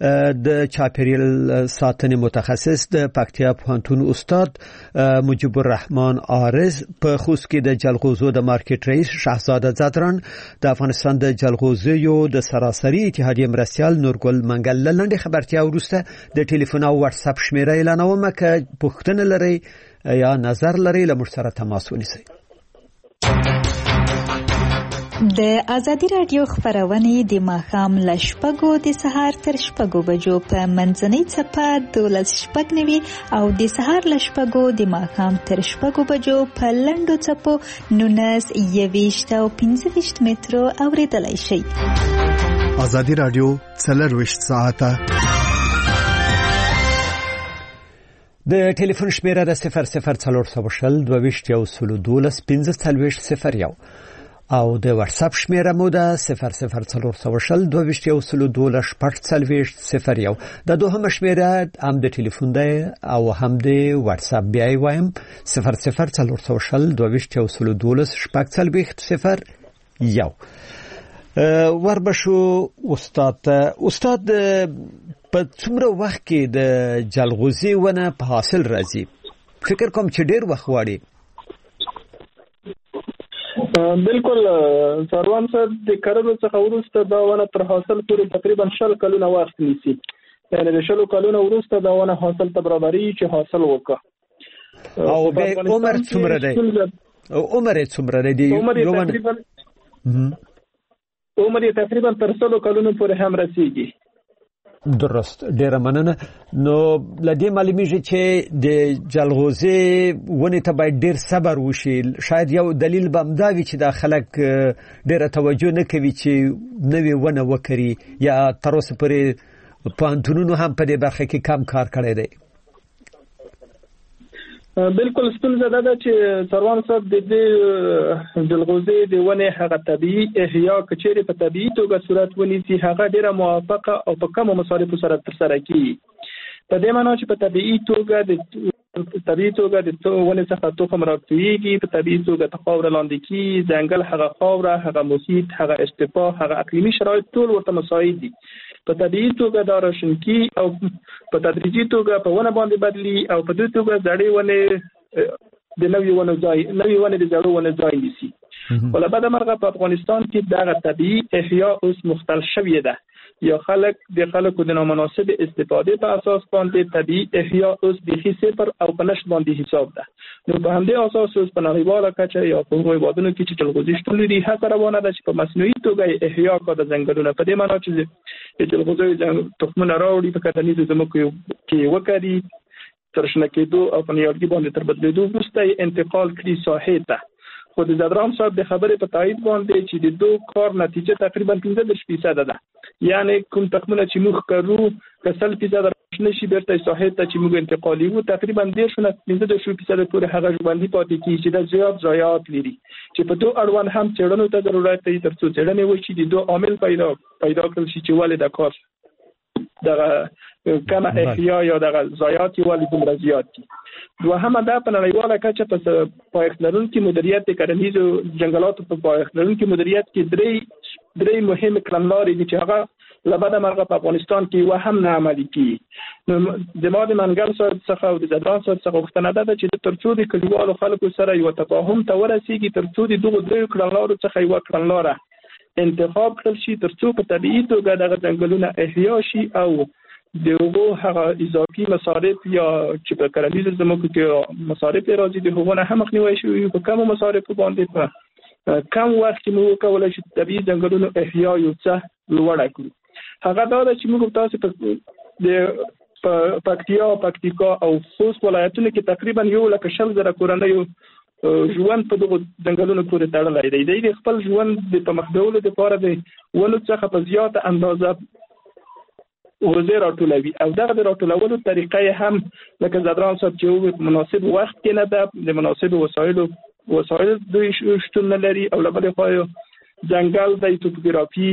د چاپیریال ساتنې متخصص د پکتیا پوهنتون استاد مجيب الرحمن عارض په خوست کې د جلغوزو د مارکیټ رئیس شهزاده زادران د افغانستان د جلغوزو د سراسري اتحادیه مرستيال نورګل منګل لاندې خبرتیا ورسته د ټلیفون او واتس اپ شمیره اعلانوم که پوښتنه لري یا نظر لري له موږ سره تماس ونیسئ د ازادي رادیو خبرونه د ماخام لشپګو د سهار تر شپګو بجو په منځنۍ چپه دولس شپږ نوي او د سهار لشپګو د ماخام تر شپګو بجو په لندو چپو نونس یويشت او پنځه ویشت مترو اوریدلای شي ازادي رادیو څلرویشت ساعته د ټلیفون شمیره د صفر صفر څلور سوه شل دوه ویشت یو سلو دولس پنځه څلوېښت صفر یو او د واتس اپ شمیره مو د صفر صفر څلور سوه شل دوه ویشت یو سلو دولس شپږ څلوېښت صفر یو د دوهمه شمیره هم د ټلیفون دی او هم د واتس اپ بیا وایم صفر صفر څلور سوه شل دوه ویشت یو سلو دولس شپږ څلوېښت صفر یو وربشو استاد استاد په څومره وخت کې د جلغوزي ونه په حاصل راځي فکر کوم چې ډیر وخت واړي بالکل سروان صاحب د کرلو څخه وروسته دا ونه تر حاصل پورې تقریبا شل کلونه وخت نیسي یعنی د شلو کلونو وروسته دا ونه حاصل ته برابري چې حاصل وکړه او به عمر څومره دی عمر څومره دی عمر تقریبا عمر تقریبا تر سلو کلونو پورې هم رسیږي درست ډیره مننه. نو لدې معلومیږي چې د جلغوزي ونې ته باید ډیر صبر وشي. شاید یو دلیل به همدا وي چې دا خلک ډیره توجه نه کوي چې نوې ونه وکړي یا تر اوسه پورې پوهنتونونو هم په دې برخه کې کم کار کړی دی. بالکل ستونزه ده چې سروان صاحب د دې جلغوزي د ونې هغه طبيعي احیا کچېره په طبيعي توګه صورت ونیسي هغه ډیره موافقه او په کمو مصارفو سره تر سره کیږي. په دې معنی چې په طبيعي توګه د طبيعي توګه د ونې څخه تخم راټوکېږي، په طبيعي توګه د خاور لاندې کیږي، ځنګل هغه خاور هغه محیط هغه اشتباه هغه اقلیمي شرایط ټول ورته مساعد دي. په طبيعي توګه دا راشنکی او په تدریجي توګه په ونه باندې بدلی او په دې توګه ځړې ونه د نوې ونه ځای نوې ونه د ځړو ونه ځای نیسي. ولابد مرغه په افغانستان کې دا طبيعي احیا اوس مختل شوی ده. یا خلک د خلکو د نامناسب استفاده په اساس باندې طبيعي احیا اوس بيخي صفر او په نشټ باندې حساب ده. نو په همدې اساس اوس په نړیواله کچه یا په هیوادونو کې چې جلغوزي شتون لري هڅه روانه ده چې په مصنوعي توګه احیا کړي د ځنګلونو. په دې معنی چې جلغوزي تخمونه راوړي په کډنیزو زمکو کې وکړي ترشنه کېدو او په نیالګي باندې تر بدلیدو وروسته انتقال کړي ساحې ته. خو د زدران صاحب د خبرې په تایید باندې چې د دوه کار نتیجه تقریبا پنځه دېرش فیصد ده. یعنی کوم تخمونه چې موږ کړو کسل فیصد نشي بیرته ساحې ته چې موږ انتقالي وو تقریبا ډېر شونه پنځه دېرش فیصد پورې هغه ژوندۍ پاتې کیږي چې د زیات ضایعات لري چې په دوه اړوند هم څېړنو ته ضرورت دی ترڅو څېړنې وشي د دوه عامل پیدا پیدا کړل شي چې ولې د کار دغه کم احیا یا دغه ضایعات ولې دومره زیات دي. دوهمه دا په نړیواله کچه په پایښت لرونکي مدیریت د کرنیزو جنګلاتو په پایښت لرونکي مدیریت کې درې درې مهمه کړنلارې دي چې هغه لبد مرغه په افغانستان کې و هم نه عملي کیږي. نو د ماده منګل صاحب څخه او د زدران صاحب څخه غوښتنه ده چې ترڅو د کلیوالو خلکو سره یو تفاهم ته ورسیږي ترڅو د دغه درې کړنلارو څخه یو کړنلاره انتخاب کړل شي ترڅو په طبيعي توګه دغه ځنګلونه احیا شي او دغه هغه اضافي مصارف یا چې په کرنیزو زمکو کې مصارف راځي د هغو نه هم مخنیوي شي په کم مصارف باندې په کم وخت کې موږ کولای شو طبيعي ځنګلونو احیا یو څه لوړ کړو. هغه دا چې موږ تاسو په د پکتیا پکتیکا او خوست ولایتونو کې تقریبا یو لک شل زره کورنۍ ژوند په دغه ځنګلونو پورې تړلی دی. د خپل ژوند د پرمختګولو لپاره د ونو څخه په زیاته اندازه وزیر راټولوي او دغه د راټولولو طریقې هم لکه زدران صاحب چې مناسب وخت کې نه ده د مناسب وسایلو وسایل دوی شتون نه لري او لبل خو ځنګل د توپوګرافي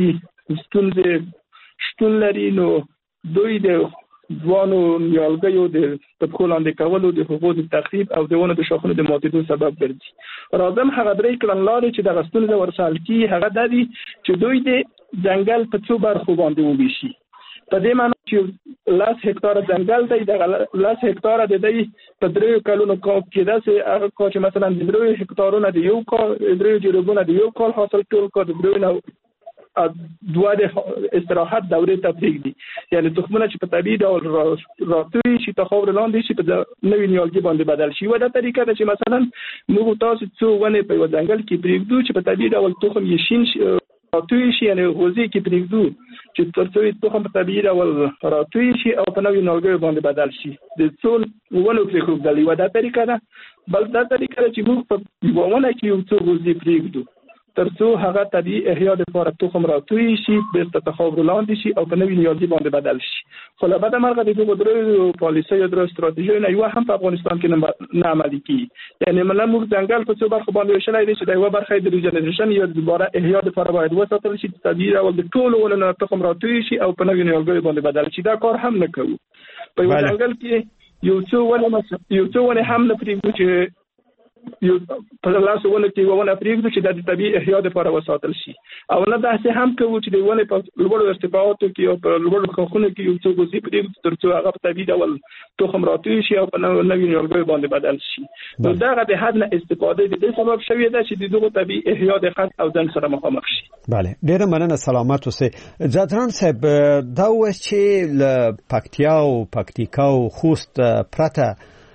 ستونزې شتون لري. نو دوی د ځوانو نیالګیو د تبخول اندې کولو د حقوقو د تخریب او د ونو د شاخونو د ماتېدو سبب ګرځي. راځم هغه درې کړنلارې چې د غستون ورسال کی هغه د دې چې دوی د ځنګل په څو برخو باندې وویشي. په دې معنی چې لاس هکتار ځنګل دی د لاس هکتار د دې په درې کلونو کې داسې هغه کو چې مثلا د درې هکتارونو د یو کال درې جریبونه د یو کال حاصل ټول کو د درې نو دوه د استراحت دورې ته پرېږدي. یعنی تخمونه چې په طبیعي ډول راټوي شي ته خاور لاندې شي په نوې نیالګي باندې بدل شي. ودا طریقه ده چې مثلا موږ تاسو څو ونې په ځنګل کې پرېږدو چې په طبیعي ډول تخم یې شین راټوي شي یعنی غوزي کې پرېږدو چې ترڅو تخم په طبیعي ډول راټوي شي او په نوې نیالګي باندې بدل شي. د څو ونو پرېښودل ودا طریقه ده. بل دا طریقه ده چې موږ په ونه کې یو څو غوزي پرېږدو ترڅو هغه طبيعي احیا د لپاره تخم راټوي شي بیرته تخاور لاندې شي او په نوې نیالګي باندې بدل شي. خو له بده مرغه د دغه درو پالیسۍ او درو ستراتیژۍ نه یو هم په افغانستان کې نه عملي کیږي. یعنی موږ ځنګل په څو برخو باندې وشلای دي چې د یو برخه د ریجنریشن یا دوباره احیا د لپاره باید وساتل شي طبيعي او د ټولو ولنه تخم راټوي شي او په نوې نیالګي باندې بدل شي. دا کار هم نه کوي. په یو ځنګل کې یو څو ولنه یو څو ونه هم نه پریږدو چې یو په لاس ونه کې ونه پرېږدو چې د طبيعي احیا لپاره وساتل شي او نه داسې هم کوو چې د ونه په لوړو ارتفاعاتو کې او په لوړو خښونو کې یو څو غوزي پرېږدو ترڅو هغه په طبيعي ډول تخم راټوي شي او په نوې نیالګي باندې بدل شي. نو دغه د حد نه استفاده د دې سبب شوی دی چې د دغه طبيعي احیا د خط او ځان سره مخامخ شي. بله ډیره مننه سلامت اوسئ. زدران صاحب دا و چې ل پکتیا او پکتیکا او خوست پرته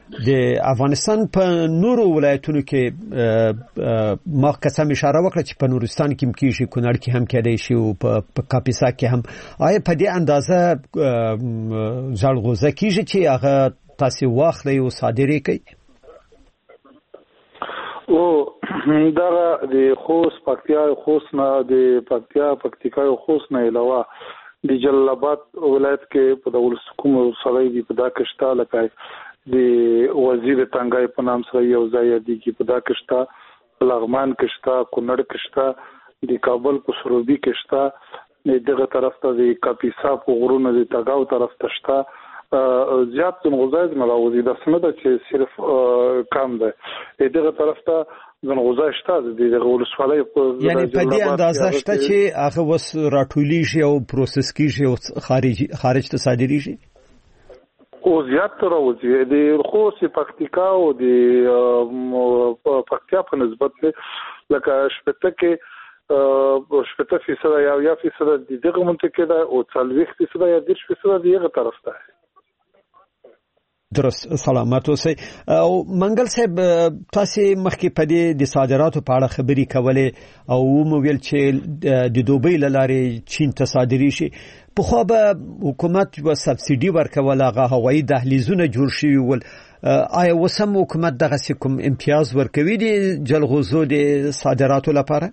د افغانستان په نورو ولایتونو کې ما قسم اشاره وکړه چې په نورستان کې هم کیږي، کونړ کې هم کېدای شي او په کاپیسا کې هم. آیا په دې اندازه جلغوزه کیږي چې هغه تاسو واخلئ او صادرې کړئ؟ او دا د خوست پکتیا خوست نه د پکتیا پکتیکا او خوست نه علاوه د جلال آباد ولایت کې په ډول کوم سړی دی په دا کشتا لکه د وزیر تنګای په نام سره یو ځای دی کې په دا کشتا لغمان کشتا کونړ کشتا د کابل په سروبي کشتا دغه طرف ته د کاپیسا په غرونو د تاګاو طرف ته شتا زیات څنګه نه راوځي دا څنګه چې صرف کم ده دغه طرف ته زنغوزه شته د ولسوالۍ په یعنی په دې اندازه شته چې هغه وس راټولیږي او پروسس کیږي او خارجي خارج ته صادریږي او زیات راوځي د خوست پکتیکا او د پکتیا په نسبت لکه شپته کې شپته فیصد یا یا فیصد دغه منطقه ده او څلوېښت فیصد یا دېرش فیصد دغه طرف ته. درست، سلامت اوسئ. او منګل صاحب تاسو مخکې په دې د صادراتو په اړه خبرې کولې او مو ویل چې د دوبۍ لارې چین ته صادري شي. په خو به حکومت و سبسيډي ورکول، هغه هوایي دهلیزونه جوړ شي ول. آیا وسم حکومت دغه کوم امتیاز ورکوي د جلغوزو د صادراتو لپاره؟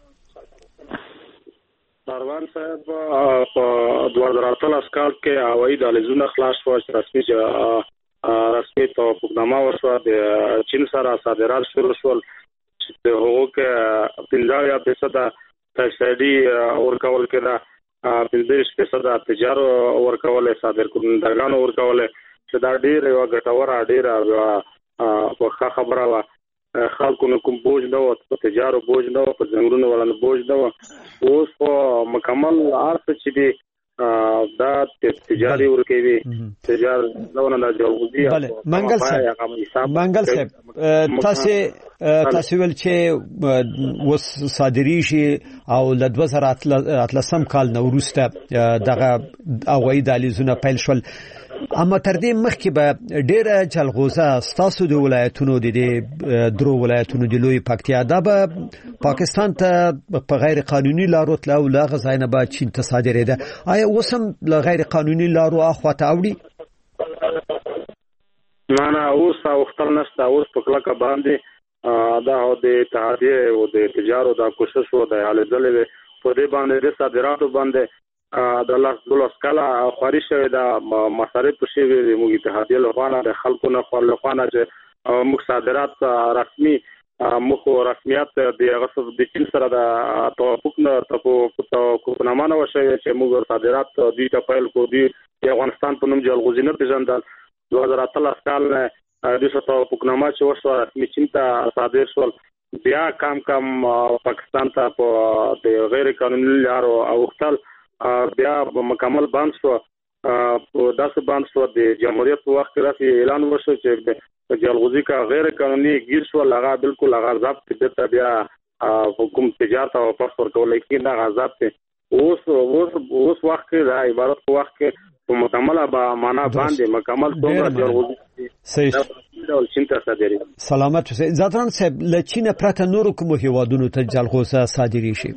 سروان صاحب په دوه هزار اتلس کال کې هوایي دهلیزونه خلاص شو چې رسمي رسمي توافقنامه وشوه د چین سره صادرات شروع شول چې د هغو کې پنځه فیصد تسهیلي ورکول کېده، پنځه فیصد تجارو ورکول، صادر کنندګانو ورکول، چې دا ډېر یو ګټوره ډېره په خبره وه. خلکو نه کوم بوج نه و، په تجارو بوج نه و، په ځنګلونو ولانه بوج نه و. اوس په مکمل عرض چې دی دا تجاري ورکوي تجار نو نه جوړوي. بله منګل صاحب منګل صاحب تاسو تاسو ول چې وس صادري شي او ل دوه هزار اتلس کال نو وروسته دغه هوایي دهلیزونه پیل شول. اما تر دې مخکې به ډېره جلغوزه ستاسو د ولایتونو د دې درو ولایتونو د لوی پکتیا دا به پاکستان ته په غیر قانوني لارو تلو لا غزاینه به چین ته صادرېده. آیا اوس هم له غیر قانوني لارو اخواته اوړي؟ نه نه اوس وختل نشته. اوس په کلکه باندې دا د اتحادیه او د تجارو دا کوشش و د حل ځلې په دې باندې د صادراتو باندې د لاس دولس کاله خاري شوی دا مصارف شوی د موږ اتحادیه لخوا د خلکو نه خپل لخوا نه چې موږ صادرات رسمي مخ رسمیت د غصب د چین سره د توافق نه توافقنامه نه وشوي چې موږ صادرات د ټا فایل کو دی افغانستان په نوم جلغوزي نه پیژندل. دوه هزار اتلس کال د توافقنامه چې وشو رسمي چین ته صادر شول، بیا کم کم پاکستان ته په د غیر قانوني لارو اوختل بیا مکمل باند شو. په داسې باند شو د جمهوریت په وخت کې اعلان وشو چې جلغوزي کا غیر قانوني گیر شو، هغه بالکل هغه ضبط د بیا حکومت تجارت او واپس ورکول کېږي. دا غضب ته اوس اوس اوس وخت کې دا عبارت په وخت کې په مکمل به معنا باندې مکمل څومره جلغوزي صحیح چین ته صادري. سلامت اوسئ. زادران صاحب له چین پرته نور کوم هیوادونو ته جلغوزه صادري شي؟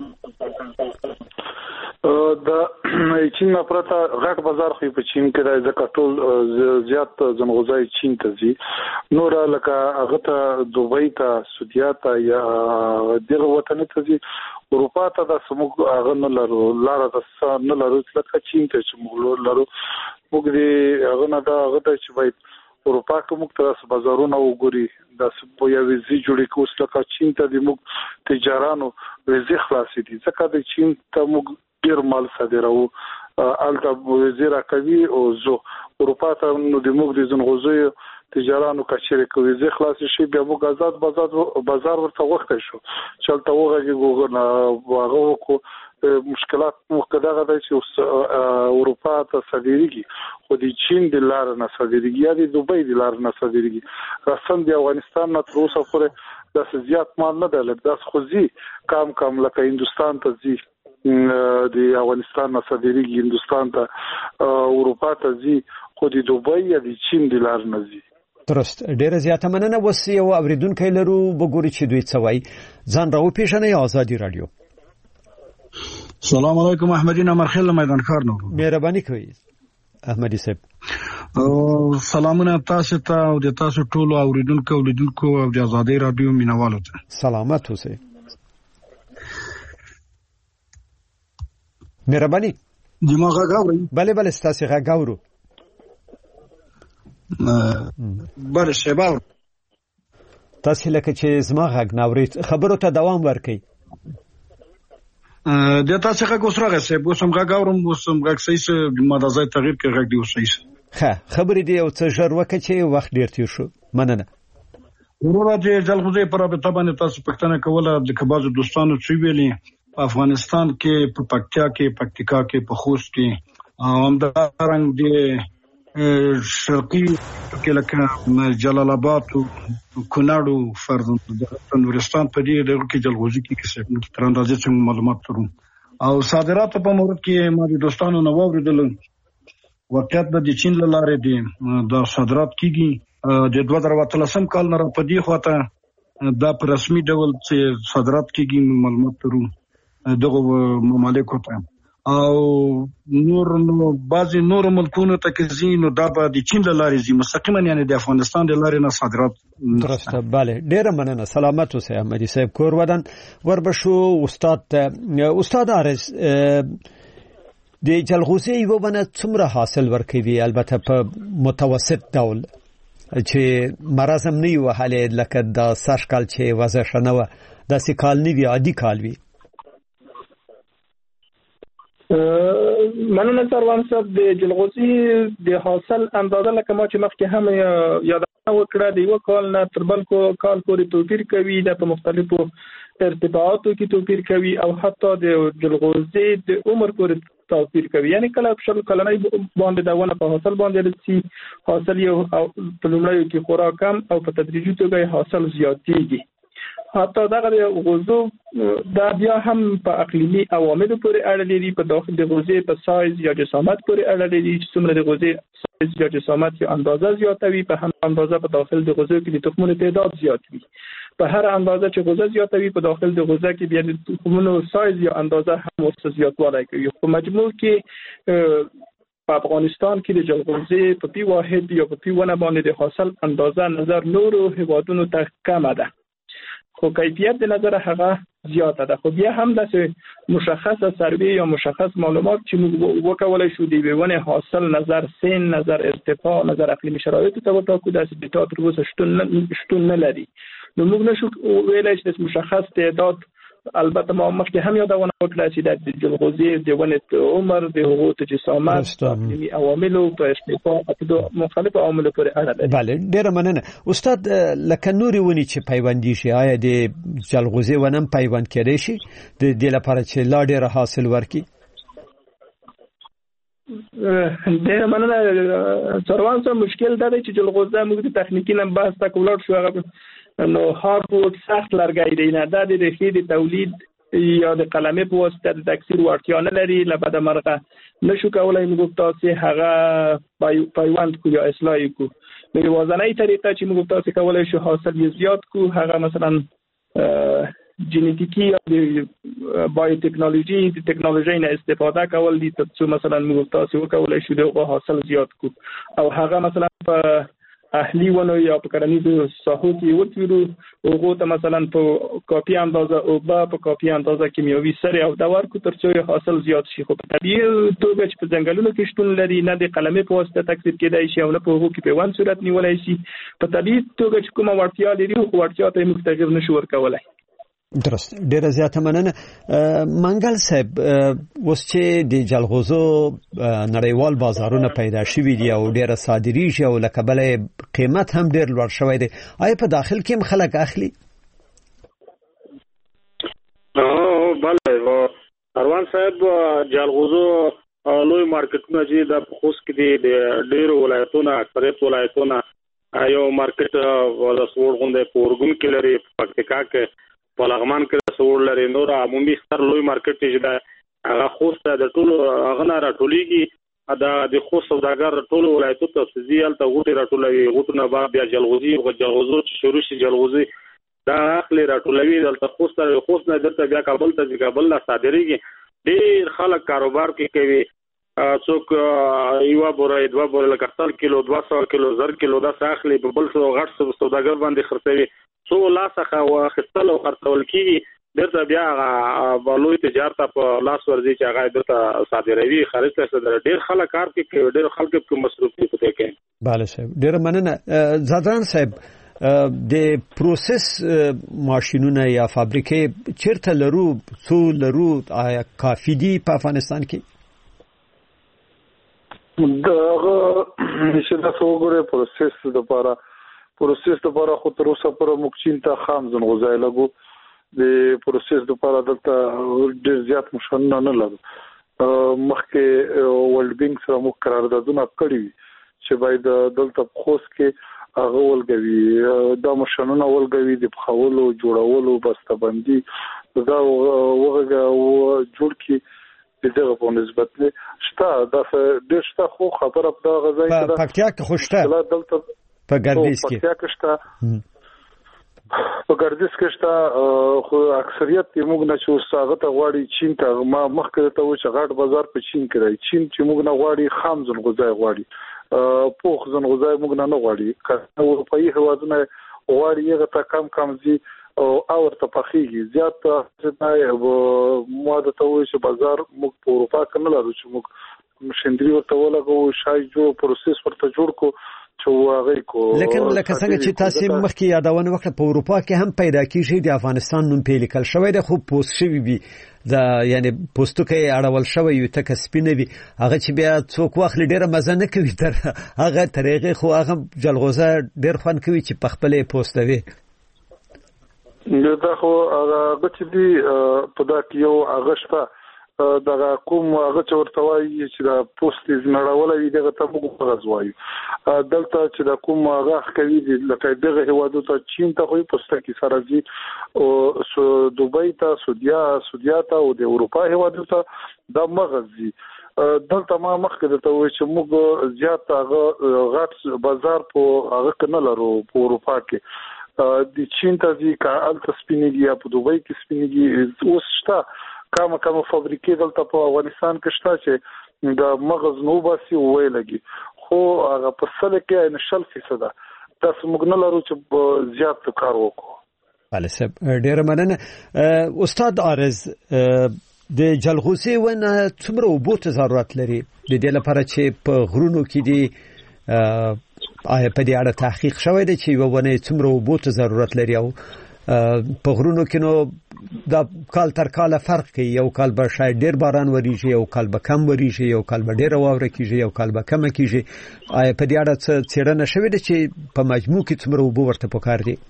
د چین پرته غټ بازار خو په چین کې راځي ځکه ټول زیات زنغوزای چین ته ځي. نور لکه هغه ته دوبۍ ته سعودیا ته یا دغه وطن ته ځي. اروپا ته د سموږ هغه نه لرو لاره د نه لرو لکه چین ته چې موږ لرو. موږ دې هغه نه دا هغه ته چې باید اروپا کې موږ ته بازارونه وګوري د سپو یا ویزي جوړې کوس لکه چین ته د موږ تجارانو ویزي خلاصې دي ځکه د چین ته موږ ډیر مال صادرو الته وزیر کوي او زه اروپا ته نو د موږ د زنغوزي تجارانو کچېره کوي زه خلاص شي بیا موږ آزاد بازار بازار ورته وخت شو چلته وګورئ ګوګل هغه کو مشکلات مقدره ده چې اروپا ته صادريږي خو د چین د لار نه صادريږي یا د دوبۍ د لار نه صادريږي رسن د افغانستان نه تر اوسه پورې د زیات مال نه ده لکه خوځي کم کم لکه هندستان ته ځي د افغانستان نه صادريږي هندستان ته اروپا ته ځي خو د دوبۍ یا د چین د لار نه ځي. درست. ډیره زیاته مننه. وس یو اوریدونکو لرو وګوري چې دوی څه وایي. ځان راو پیژنې آزادي رادیو. سلام علیکم احمدی نمر خیل میدان کار نو. مهرباني کوي احمدی صاحب. سلامونه تاسو ته او د تاسو ټولو اوریدونکو اوریدونکو او د آزادي رادیو مینوالو ته. سلامت اوسئ. مهرباني. دماغ غاوري. بله بله ستاسو غاورو. بله شباب. تاسو لکه چې زما غږ ناورید خبرو ته دوام ورکړئ. د تاسو غږ اوس راغی به سم غږ اورم اوس سم غږ صحیح څه مدازای تغییر کې غږ دی اوس صحیح. ښه خبرې دی او څه ژر وکړه چې وخت ډیر تیر شو. مننه. ورور د جلغوزي پر رابطه باندې تاسو پښتنه کوله د کبازو دوستانو چې ویلي افغانستان کې په پکتیا کې پکتیکا کې په خوست کې همدارنګ د شرقي کې لکه جلال آباد او کونړ او فرزند نورستان په دې ډول کې جلغوزي کې کیسه تر اندازې څنګه معلومات ترون او صادرات په مورد کې ما د دوستانو نو اوریدل واقعیت د چین لاره دي د صادرات کیږي د دوه زره اتلسم کال نه په دې خواته دا په رسمي ډول چې صادرات کیږي معلومات ترون دغه ممالکو ته او نور نو بعضی نور ملکونو ته کې نو دا به د چین لارې زی مستقیما یعنی د افغانستان د لارې نه صادرات. درسته. بله ډیره مننه. سلامت اوسئ احمدی صاحب. کور ودان وربشو استاد استاد عارض د جلغوزي یو باندې څومره حاصل ورکوي البته په متوسط ډول چې مرزم نه یو حاله لکه د سر کال چې وضع شنه د سې کال نه وی عادي کال وی. مننه سروان صاحب. د جلغوزي د حاصل اندازه لکه ما چې مخکې هم یادونه وکړه د یو کال نه تر بل کال پورې توپیر کوي د په مختلفو ارتفاعاتو کې توپیر کوي او حتی د جلغوزي د عمر پورې توپیر کوي. یعنی کله په شل کلنۍ باندې داونه په حاصل باندې رسي حاصل یو په لومړیو کې خورا کم او په تدریجي توګه حاصل زیاتېږي. حتی دغه د غوزو دا بیا هم په اقلیمي عواملو پورې اړه لري. په داخل د غوزي په سایز یا جسامت پورې اړه لري چې څومره د غوزي سایز یا جسامت یا اندازه زیاتوي په هم اندازه په داخل د غوزو کې د تخمونو تعداد زیات وي. په هر اندازه چې غوزه زیاتوي په داخل د غوزه کې بیا د تخمونو سایز یا اندازه هم ورسره زیاتوالی کوي. په مجموع کې په افغانستان کې د جلغوزي په پی واحد یا په پی ونه باندې د حاصل اندازه نظر نورو هیوادونو ته کمه ده خو کیفیت د نظر هغه زیاته ده. خو بیا هم د مشخصه سروې یا مشخص معلومات چې موږ وکولای شو د ونه حاصل نظر سن نظر ارتفاع نظر اقلیمي شرایط ته وټاکو د ډیټا تر اوسه شتون شتون نه لري. نو موږ نشو ویلای چې د مشخص تعداد البته ما مخکې هم یادونه وکړه چې د جلغوزي د ونه عمر د حقوق جسامت اقلیمي عوامل او په ارتفاع په مختلفو عواملو پورې اړه لري. بله ډیره مننه. استاد لکه نوري ونی چې پیوندي شي آیا د جلغوزي ونم پیوند کړي شي د دې لپاره چې لا ډیره حاصل ورکړي؟ ډیره مننه. څروان څه مشکل دا دی چې جلغوزي موږ د تخنیکی نه بحث تا کولای شو هغه نو هارډوډ سخت لرګی دی نه د ریښې د تولید یا د قلمې په واسطه د تکثیر وړتیا نه لري. لبد مرغه نشو کولای موږ تاسو هغه پیوند کو یا اصلاح کو. نو یوازینۍ طریقه چې موږ تاسو کولای شو حاصل یې زیات کو هغه مثلا جنیتیکی یا د بایو ټیکنالوژي د ټیکنالوژي نه استفاده کول دي ترڅو مثلا موږ تاسو کولای شو د حاصل زیات کو او هغه مثلا په اهلی ونه یا په کرنیزو ساحو کې وتویرو هغه ته مثلا په کافي اندازه او په کافي اندازه کیمیاوي سره او دا ورکو ترڅو حاصل زیات شي. خو په طبيعي توګه چې په ځنګلونو کې شتون لري نه د قلمې په واسطه تکثیر کېدای شي او نه په هغه کې په وان صورت نیولای شي. په طبيعي توګه چې کومه وړتیا لري او وړتیا ته موږ تغیر نشو ورکولای. درست. ډیره زیاته مننه. منګل صاحب اوس چې د جلغوزو نړیوال بازارونه پیدا شوي دي او ډیره صادریږي او لکه بلې قیمت هم ډیر لوړ شوی دی آیا په داخل کې هم خلک اخلي؟ بله اروان صاحب جلغوزو لوی مارکیټونه چې د خوست کې دي د ډیرو ولایتونو اکثریت ولایتونو یو مارکیټ د سوړ غونډه پورګون کې لري پکتیکا کې په لغمان کې سوړ لري نور عمومي ستر لوی مارکیټ چې دا هغه خوست د ټولو هغه نه راټولېږي دا د خو سوداګر ټول ولایتو ته زیال ته غوټي راټولوي غوټونه با بیا جلغوزي او جلغوزو شروع شي جلغوزي دا اخلي راټولوي دلته خو سره خو نه درته بیا کابل ته کابل لا صادريږي ډیر خلک کاروبار کې کوي څوک یو بوره دوه بوره لکه ستر کیلو دوه سوه کیلو زر کیلو دا اخلي په بل څو غټ سوداګر باندې خرڅوي څو لاسخه واخستل او خرڅول کیږي درته بیا بالوی تجارت په لاس ورځي چې هغه درته صادروي خرڅ ته ډیر خلک کار کوي ډیر خلک په مصروف دي پته کوي. bale صاحب ډیر مننه. زادران صاحب د پروسس ماشينونه یا فابریکې چیرته لرو څو لرو آیا کافي دي په افغانستان کې؟ دغه نشه د څوګره پروسس د لپاره پروسس د لپاره خو تر اوسه پر مکچین ته خام زنغوزای لګو د پروسس د لپاره دلته ډیر زیات مشنه نه لرو. مخکې ورلد بانک سره مو قراردادونه کړی چې باید دلته خوښ کې هغه ولګوي دا مشنونه ولګوي د خولو جوړولو بسته‌بندي دا وغه جوړ کی دغه په نسبت نه شته دا د شته خو خبره په غځای کې دا پکتیا کې خوشته دلته په ګردیز کې پکتیا کې شته په ګردیز کې شته خو اکثریت یې موږ نه چې وساغه ته غواړي چین ته ما مخکې ته و چې غاټ بازار په چین کې راځي چین چې موږ نه غواړي خام زنغوزای غواړي پوخ زنغوزای موږ نه نه غواړي که اروپאי هوادونه غواړي هغه ته کم کم زی او اور ته پخېږي زیات ځای ماده ته و چې بازار موږ په اروپا کې نه لرو چې موږ مشندري ورته ولګو شای جو پروسس ورته جوړ کو لیکن لکه څنګه چې تاسو مخکې یادونه وکړه په اروپا کې هم پیدا کیږي د افغانستان نوم په لیکل شوی د خو پوسټ شوی وي دا یعنی پوسټکې اړول شوی یو تک سپینه وي هغه چې بیا څوک واخلي ډیره مزه نه کوي تر هغه طریقې خو هغه جلغوزه ډیر خوان کوي چې په خپلې پوسټوي دا خو هغه چې دی په دا کې یو اغشته دغه کوم هغه چورتوي چې دا پوسټ زنړولوي دغه ته موږ غزوایو دلته چې دا کوم هغه کوي لکه دغه هوادو ته چین ته خو پوسټ کې سره دي او دوبۍ ته سعودیا سعودیا ته او د اروپا هوادو ته د مغزي دلته ما مخکې ته وایي چې موږ زیات هغه غټ بازار په هغه کنه لرو په اروپا کې د چین ته دي کال تسپینګي یا په دوبۍ کې سپینګي اوس شته کومه کومه فابریکې دلته په افغانستان کې شته چې د مغز نو باسي وې لګي خو هغه په سل کې نشل فیصد دا سمګ نه لرو چې زیات کار وکړو. bale صاحب ډیر مننه. استاد عارض د جلغوزي ونه څومره وبو ته ضرورت لري د دې لپاره چې په غرونو کې دي آیا په دې اړه تحقیق شوی دی چې ونه څومره وبو ته ضرورت لري او په غرونو کې نو دا کال تر کال فرق کوي یو کال به شاید ډیر باران وریږي یو کال به کم وریږي یو کال به ډیر واوره کیږي یو کال به کم کیږي آیا په دې اړه څه څېړنه شوې ده چې په مجموع کې څومره وبو ورته پکار دي؟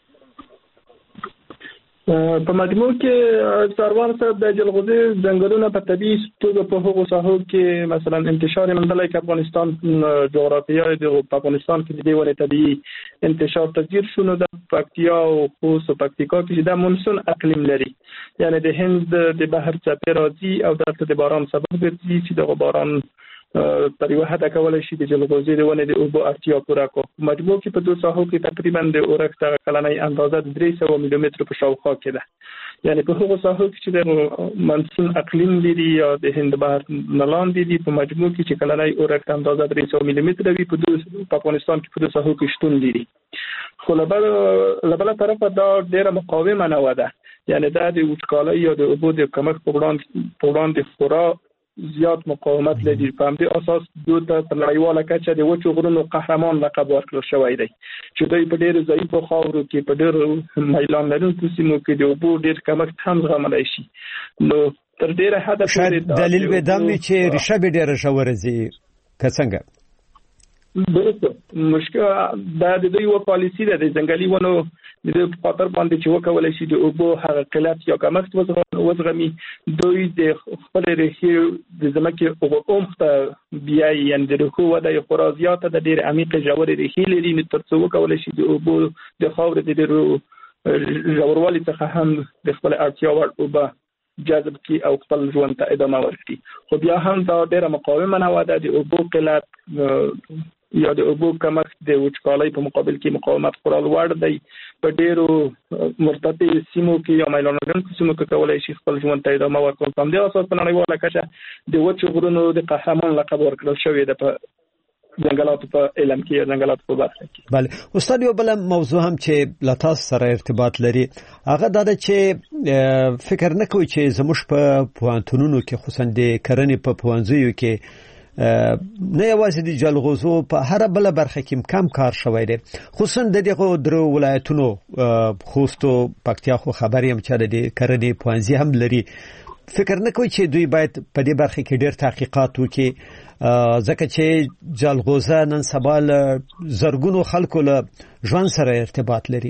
په مجموع کې سروان صاحب د جلغوزي ځنګلونه په طبيعي توګه په هغو ساحو کې مثلا انتشار مندلای کې افغانستان جغرافیای د افغانستان کې د دې ولې طبيعي انتشار تدیر شونه د پکتیا او خوست او پکتیکا کې د مونسون اقلیم لري یعنی د هند د بحر څپې راځي او دلته د باران سبب ګرځي چې د باران پر یو حد کولای شي د جلغوزي د ونه د اوبو اړتیا پوره کړي. مجموع کې په دوه ساحو کې تقریبا د اورښت کلنۍ اندازه د درې سوه ملي متر په شاوخوا کې ده یعنی په هغو ساحو کې چې د منسون اقلیم لري یا د هند بحر نه لاندې دي په مجموع کې چې کلنۍ اورښت اندازه درې سوه ملي متر وي په دوه په افغانستان کې په دوه ساحو کې شتون لري خو له بل طرفه دا ډېره مقاومه نه وده یعنی دا د وچکالۍ یا د اوبو د کمښت په وړاندې خورا زیات مقاومت لري په همدې اساس دوی ته په نړیواله کچه د وچو غرونو قهرمان لقب ورکړل شوی دی چې دوی په ډېر ضعیفو خاورو کې په ډېر میلان لرونکو سیمو کې د اوبو ډېر کمښت هم زغملی شي نو تر ډېره حده پورې دلیل به دا وي چې ریښه به ډېره ژوره ځي که څنګه درسته مشکل دا د دوی یو پالیسي ده د ځنګلي ونو د دې په خاطر باندې چې وکولای شي د اوبو هغه قلت یا کمښت وزغمي دوی د خپل ریښې د ځمکې او عمق بیا یې د رکو وده یې خورا زیاته د ډېر عمیق ژورې ریښې لري نو تر څو وکولای شي د اوبو د خاورې د ډېرو ژوروالي څخه هم د خپل اړتیا وړ اوبه جذب کی او خپل ژوند ته ادامه ورکړي. خو بیا هم دا ډیره مقاومه نه وه، د اوبو قلت یا د اوبو کمښت د وچکالۍ په مقابل کې مقاومت خورا لوړ دی. په ډیرو مرتفع سیمو کې یا میلانوډونکو سیمو کې کولی شي خپل ژوند ته ادامه ورکړي. په همدې اساس په نړیواله کچه د وچو غرونو د قهرمان لقب ورکړل شوی دی په ځنګلاتو په علم کې یا ځنګلاتو په برخه کې. بله استاد، یو بل موضوع هم چې له تاسو سره ارتباط لري هغه دا ده چې فکر نه کوئ چې زموږ په پوهنتونونو کې خصوصا د کرنې په پوهنځیو کې نه یوازې د جلغوزو په هر بل برخه کې کم کار شوی دی، خصوصا د دغه درو ولایتونو خوست او پکتیا. خو خبر یم چې د کرنې پوهنځي هم لري. فکر نه کوئ چې دوی باید په دې برخه کې ډېر تحقیقات وکړي، ځکه چې جلغوزه نن سبا له زرګونو خلکو له ژوند سره ارتباط لري؟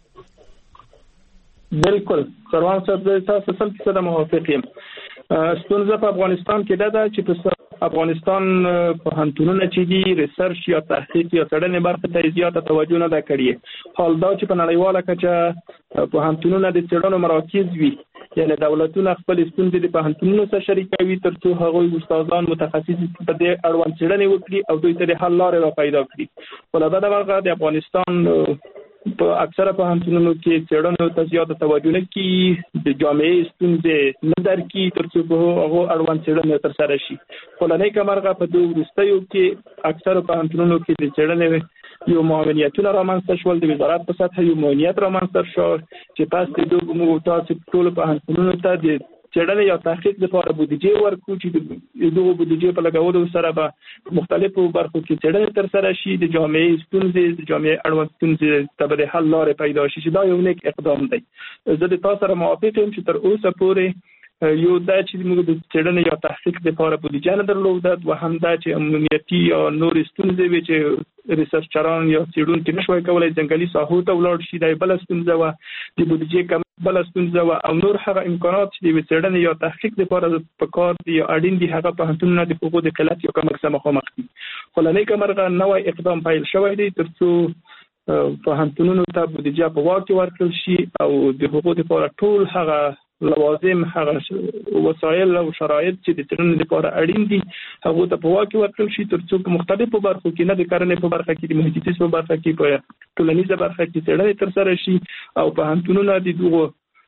بالکل سروان صاحب، تاسو سل فیصد موافق یم. ستونزه په افغانستان کې ده چې په افغانستان پوهنتونونه چې دي ریسرچ یا تحقیق یا څېړنې برخه ته زیاته توجه نه ده کړې. حال دا چې په نړیواله کچه پوهنتونونه د څېړنو مراکز وي، یعنی دولتونه خپل ستونزې د پوهنتونونو سره شریکوي ترڅو هغوی استادان متخصص په دې اړوند څېړنې وکړي او دوی ته د حل لارې را پیدا کړي. خو له بده مرغه د افغانستان په اکثره پوهنتونونو کې څېړنو ته زیاته توجه نه کیږي، د جامعې ستونزې نه درک کیږي ترڅو په هغو اړوند څېړنې ترسره شي. خو له نیکه مرغه په دې وروستیو کې اکثره پوهنتونونو کې د څېړنې یو معاونیتونه رامنځته شول، د وزارت په سطح یو معاونیت رامنځته شو چې پس د دوه تاسو ټول پوهنتونونو ته د څېړنې یا تحقیق لپاره بودیجه ورکړو چې د دغه بودیجه په لګولو سره به مختلفو برخو کې څېړنې ترسره شي، د جامعې ستونزې د جامعې اړوند ستونزې ته به د حل لارې پیدا شي، چې دا یو نیک اقدام دی. زه د تاسو سره موافق یم چې تر اوسه پورې یو دا چې موږ د څېړنې یا تحقیق لپاره بودیجه نه درلوده، دوهم دا چې امنیتي یا نور ستونزې وي چې ریسرچران یا څېړونکي نشوای کولی ځنګلي ساحو ته ولاړ شي، دا بله ستونزه وه. د بودیجې کم بله ستونزه وه، او نور هغه امکانات چې د یوې څېړنې یا تحقیق لپاره په کار دي یا اړین دي هغه پوهنتونونه د هغو د قلت یا کمښت سره مخامخ دي. خو له نیکه مرغه نوی اقدام پیل شوی دی ترڅو پوهنتونونو ته بودیجه په واک کې ورکړل شي او د هغو لپاره ټول هغه لوازم، هغه وسایل او شرایط چې د څېړنې لپاره اړین دي هغو ته په واک کې ورکړل شي ترڅو په مختلفو برخو کې، نه د کرنې په برخه کې، د محیط زیست په برخه کې، په ټولنیزه برخه کې څېړنې ترسره شي او پوهنتونونه د دغو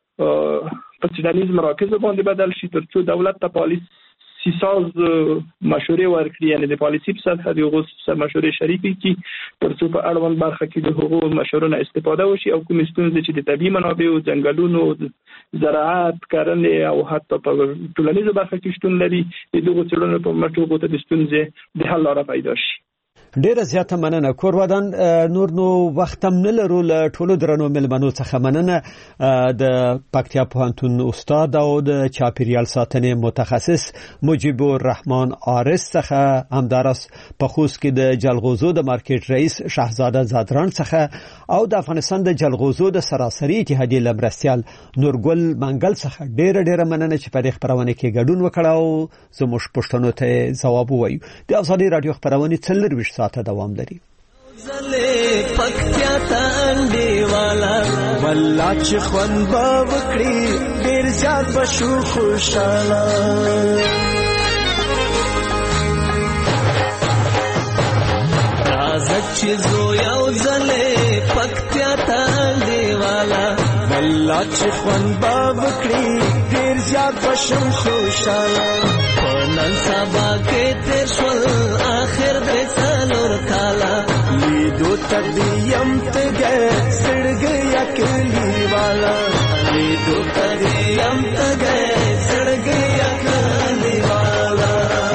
په څېړنیز مراکزو باندې بدل شي ترڅو دولت ته پالیسي ساز مشورې ورکړي، یعنی د پالیسي په سطحه د هغو سره مشورې شریکې کړي ترڅو په اړوند برخه کې د هغو مشورو نه استفاده وشي او کومې ستونزې چې د طبیعي منابعو، ځنګلونو، زراعت، کرنې او حتی په ټولنیزه برخه کې شتون لري، د دغو څېړنو په مټ هغو ته د ستونزې د حل لاره پیدا شي. ډیره زیاته مننه. کور ودان نور نو وخت هم نه لرو، له ټولو درنو ملمنو څخه مننه د پکتیا پوهنتون استاد او د چاپیریال ساتنې متخصص مجیب الرحمن عارض څخه، همدارس په خوست کې د جلغوزو د مارکیټ رئیس شهزاده زادران څخه او د افغانستان د جلغوزو د سراسري اتحادیې لمرستیال نورګل منګل څخه ډیره ډیره مننه چې په دې خبرونه کې ګډون وکړ او زموږ پوښتنو ته ځواب ووایو. د ازادي رادیو خبرونه څلور ساعته دوام لري. زلې پکتیا ته انډي والا والله چې خوان به وکړي ډېر زیات بشو خوشاله. راځه چې زو یو زلې پکتیا ته انډي والا والله چې خوان به وکړي ډېر زیات بشو خوشاله. نن سبا کې تیر شول آخر دې څلور کاله لیدو تدیم تګ سړګ یکلی والا لیدو تدیم تګ سړګ یکلی والا.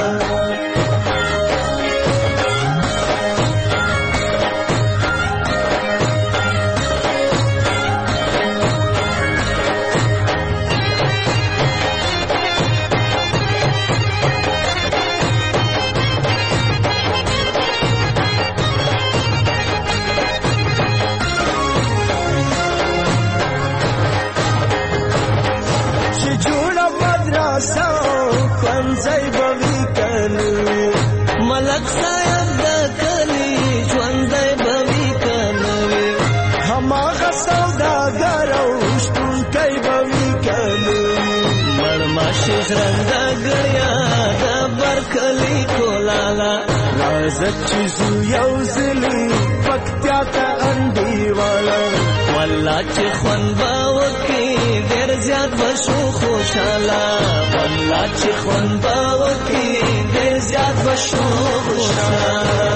ځای بوي کنوي ملک صاحب د کلی ژوندۍ بوي کنوي هماغه سوداګر او شتونکی بوي کنوي مړ والا راځه چې زو یو ځلې پکتیا ته انډي والا والله چې خوان باوکي ډېر زیات بشو خوشاله والله چې خوان باوکي ډېر زیات بشو خوشاله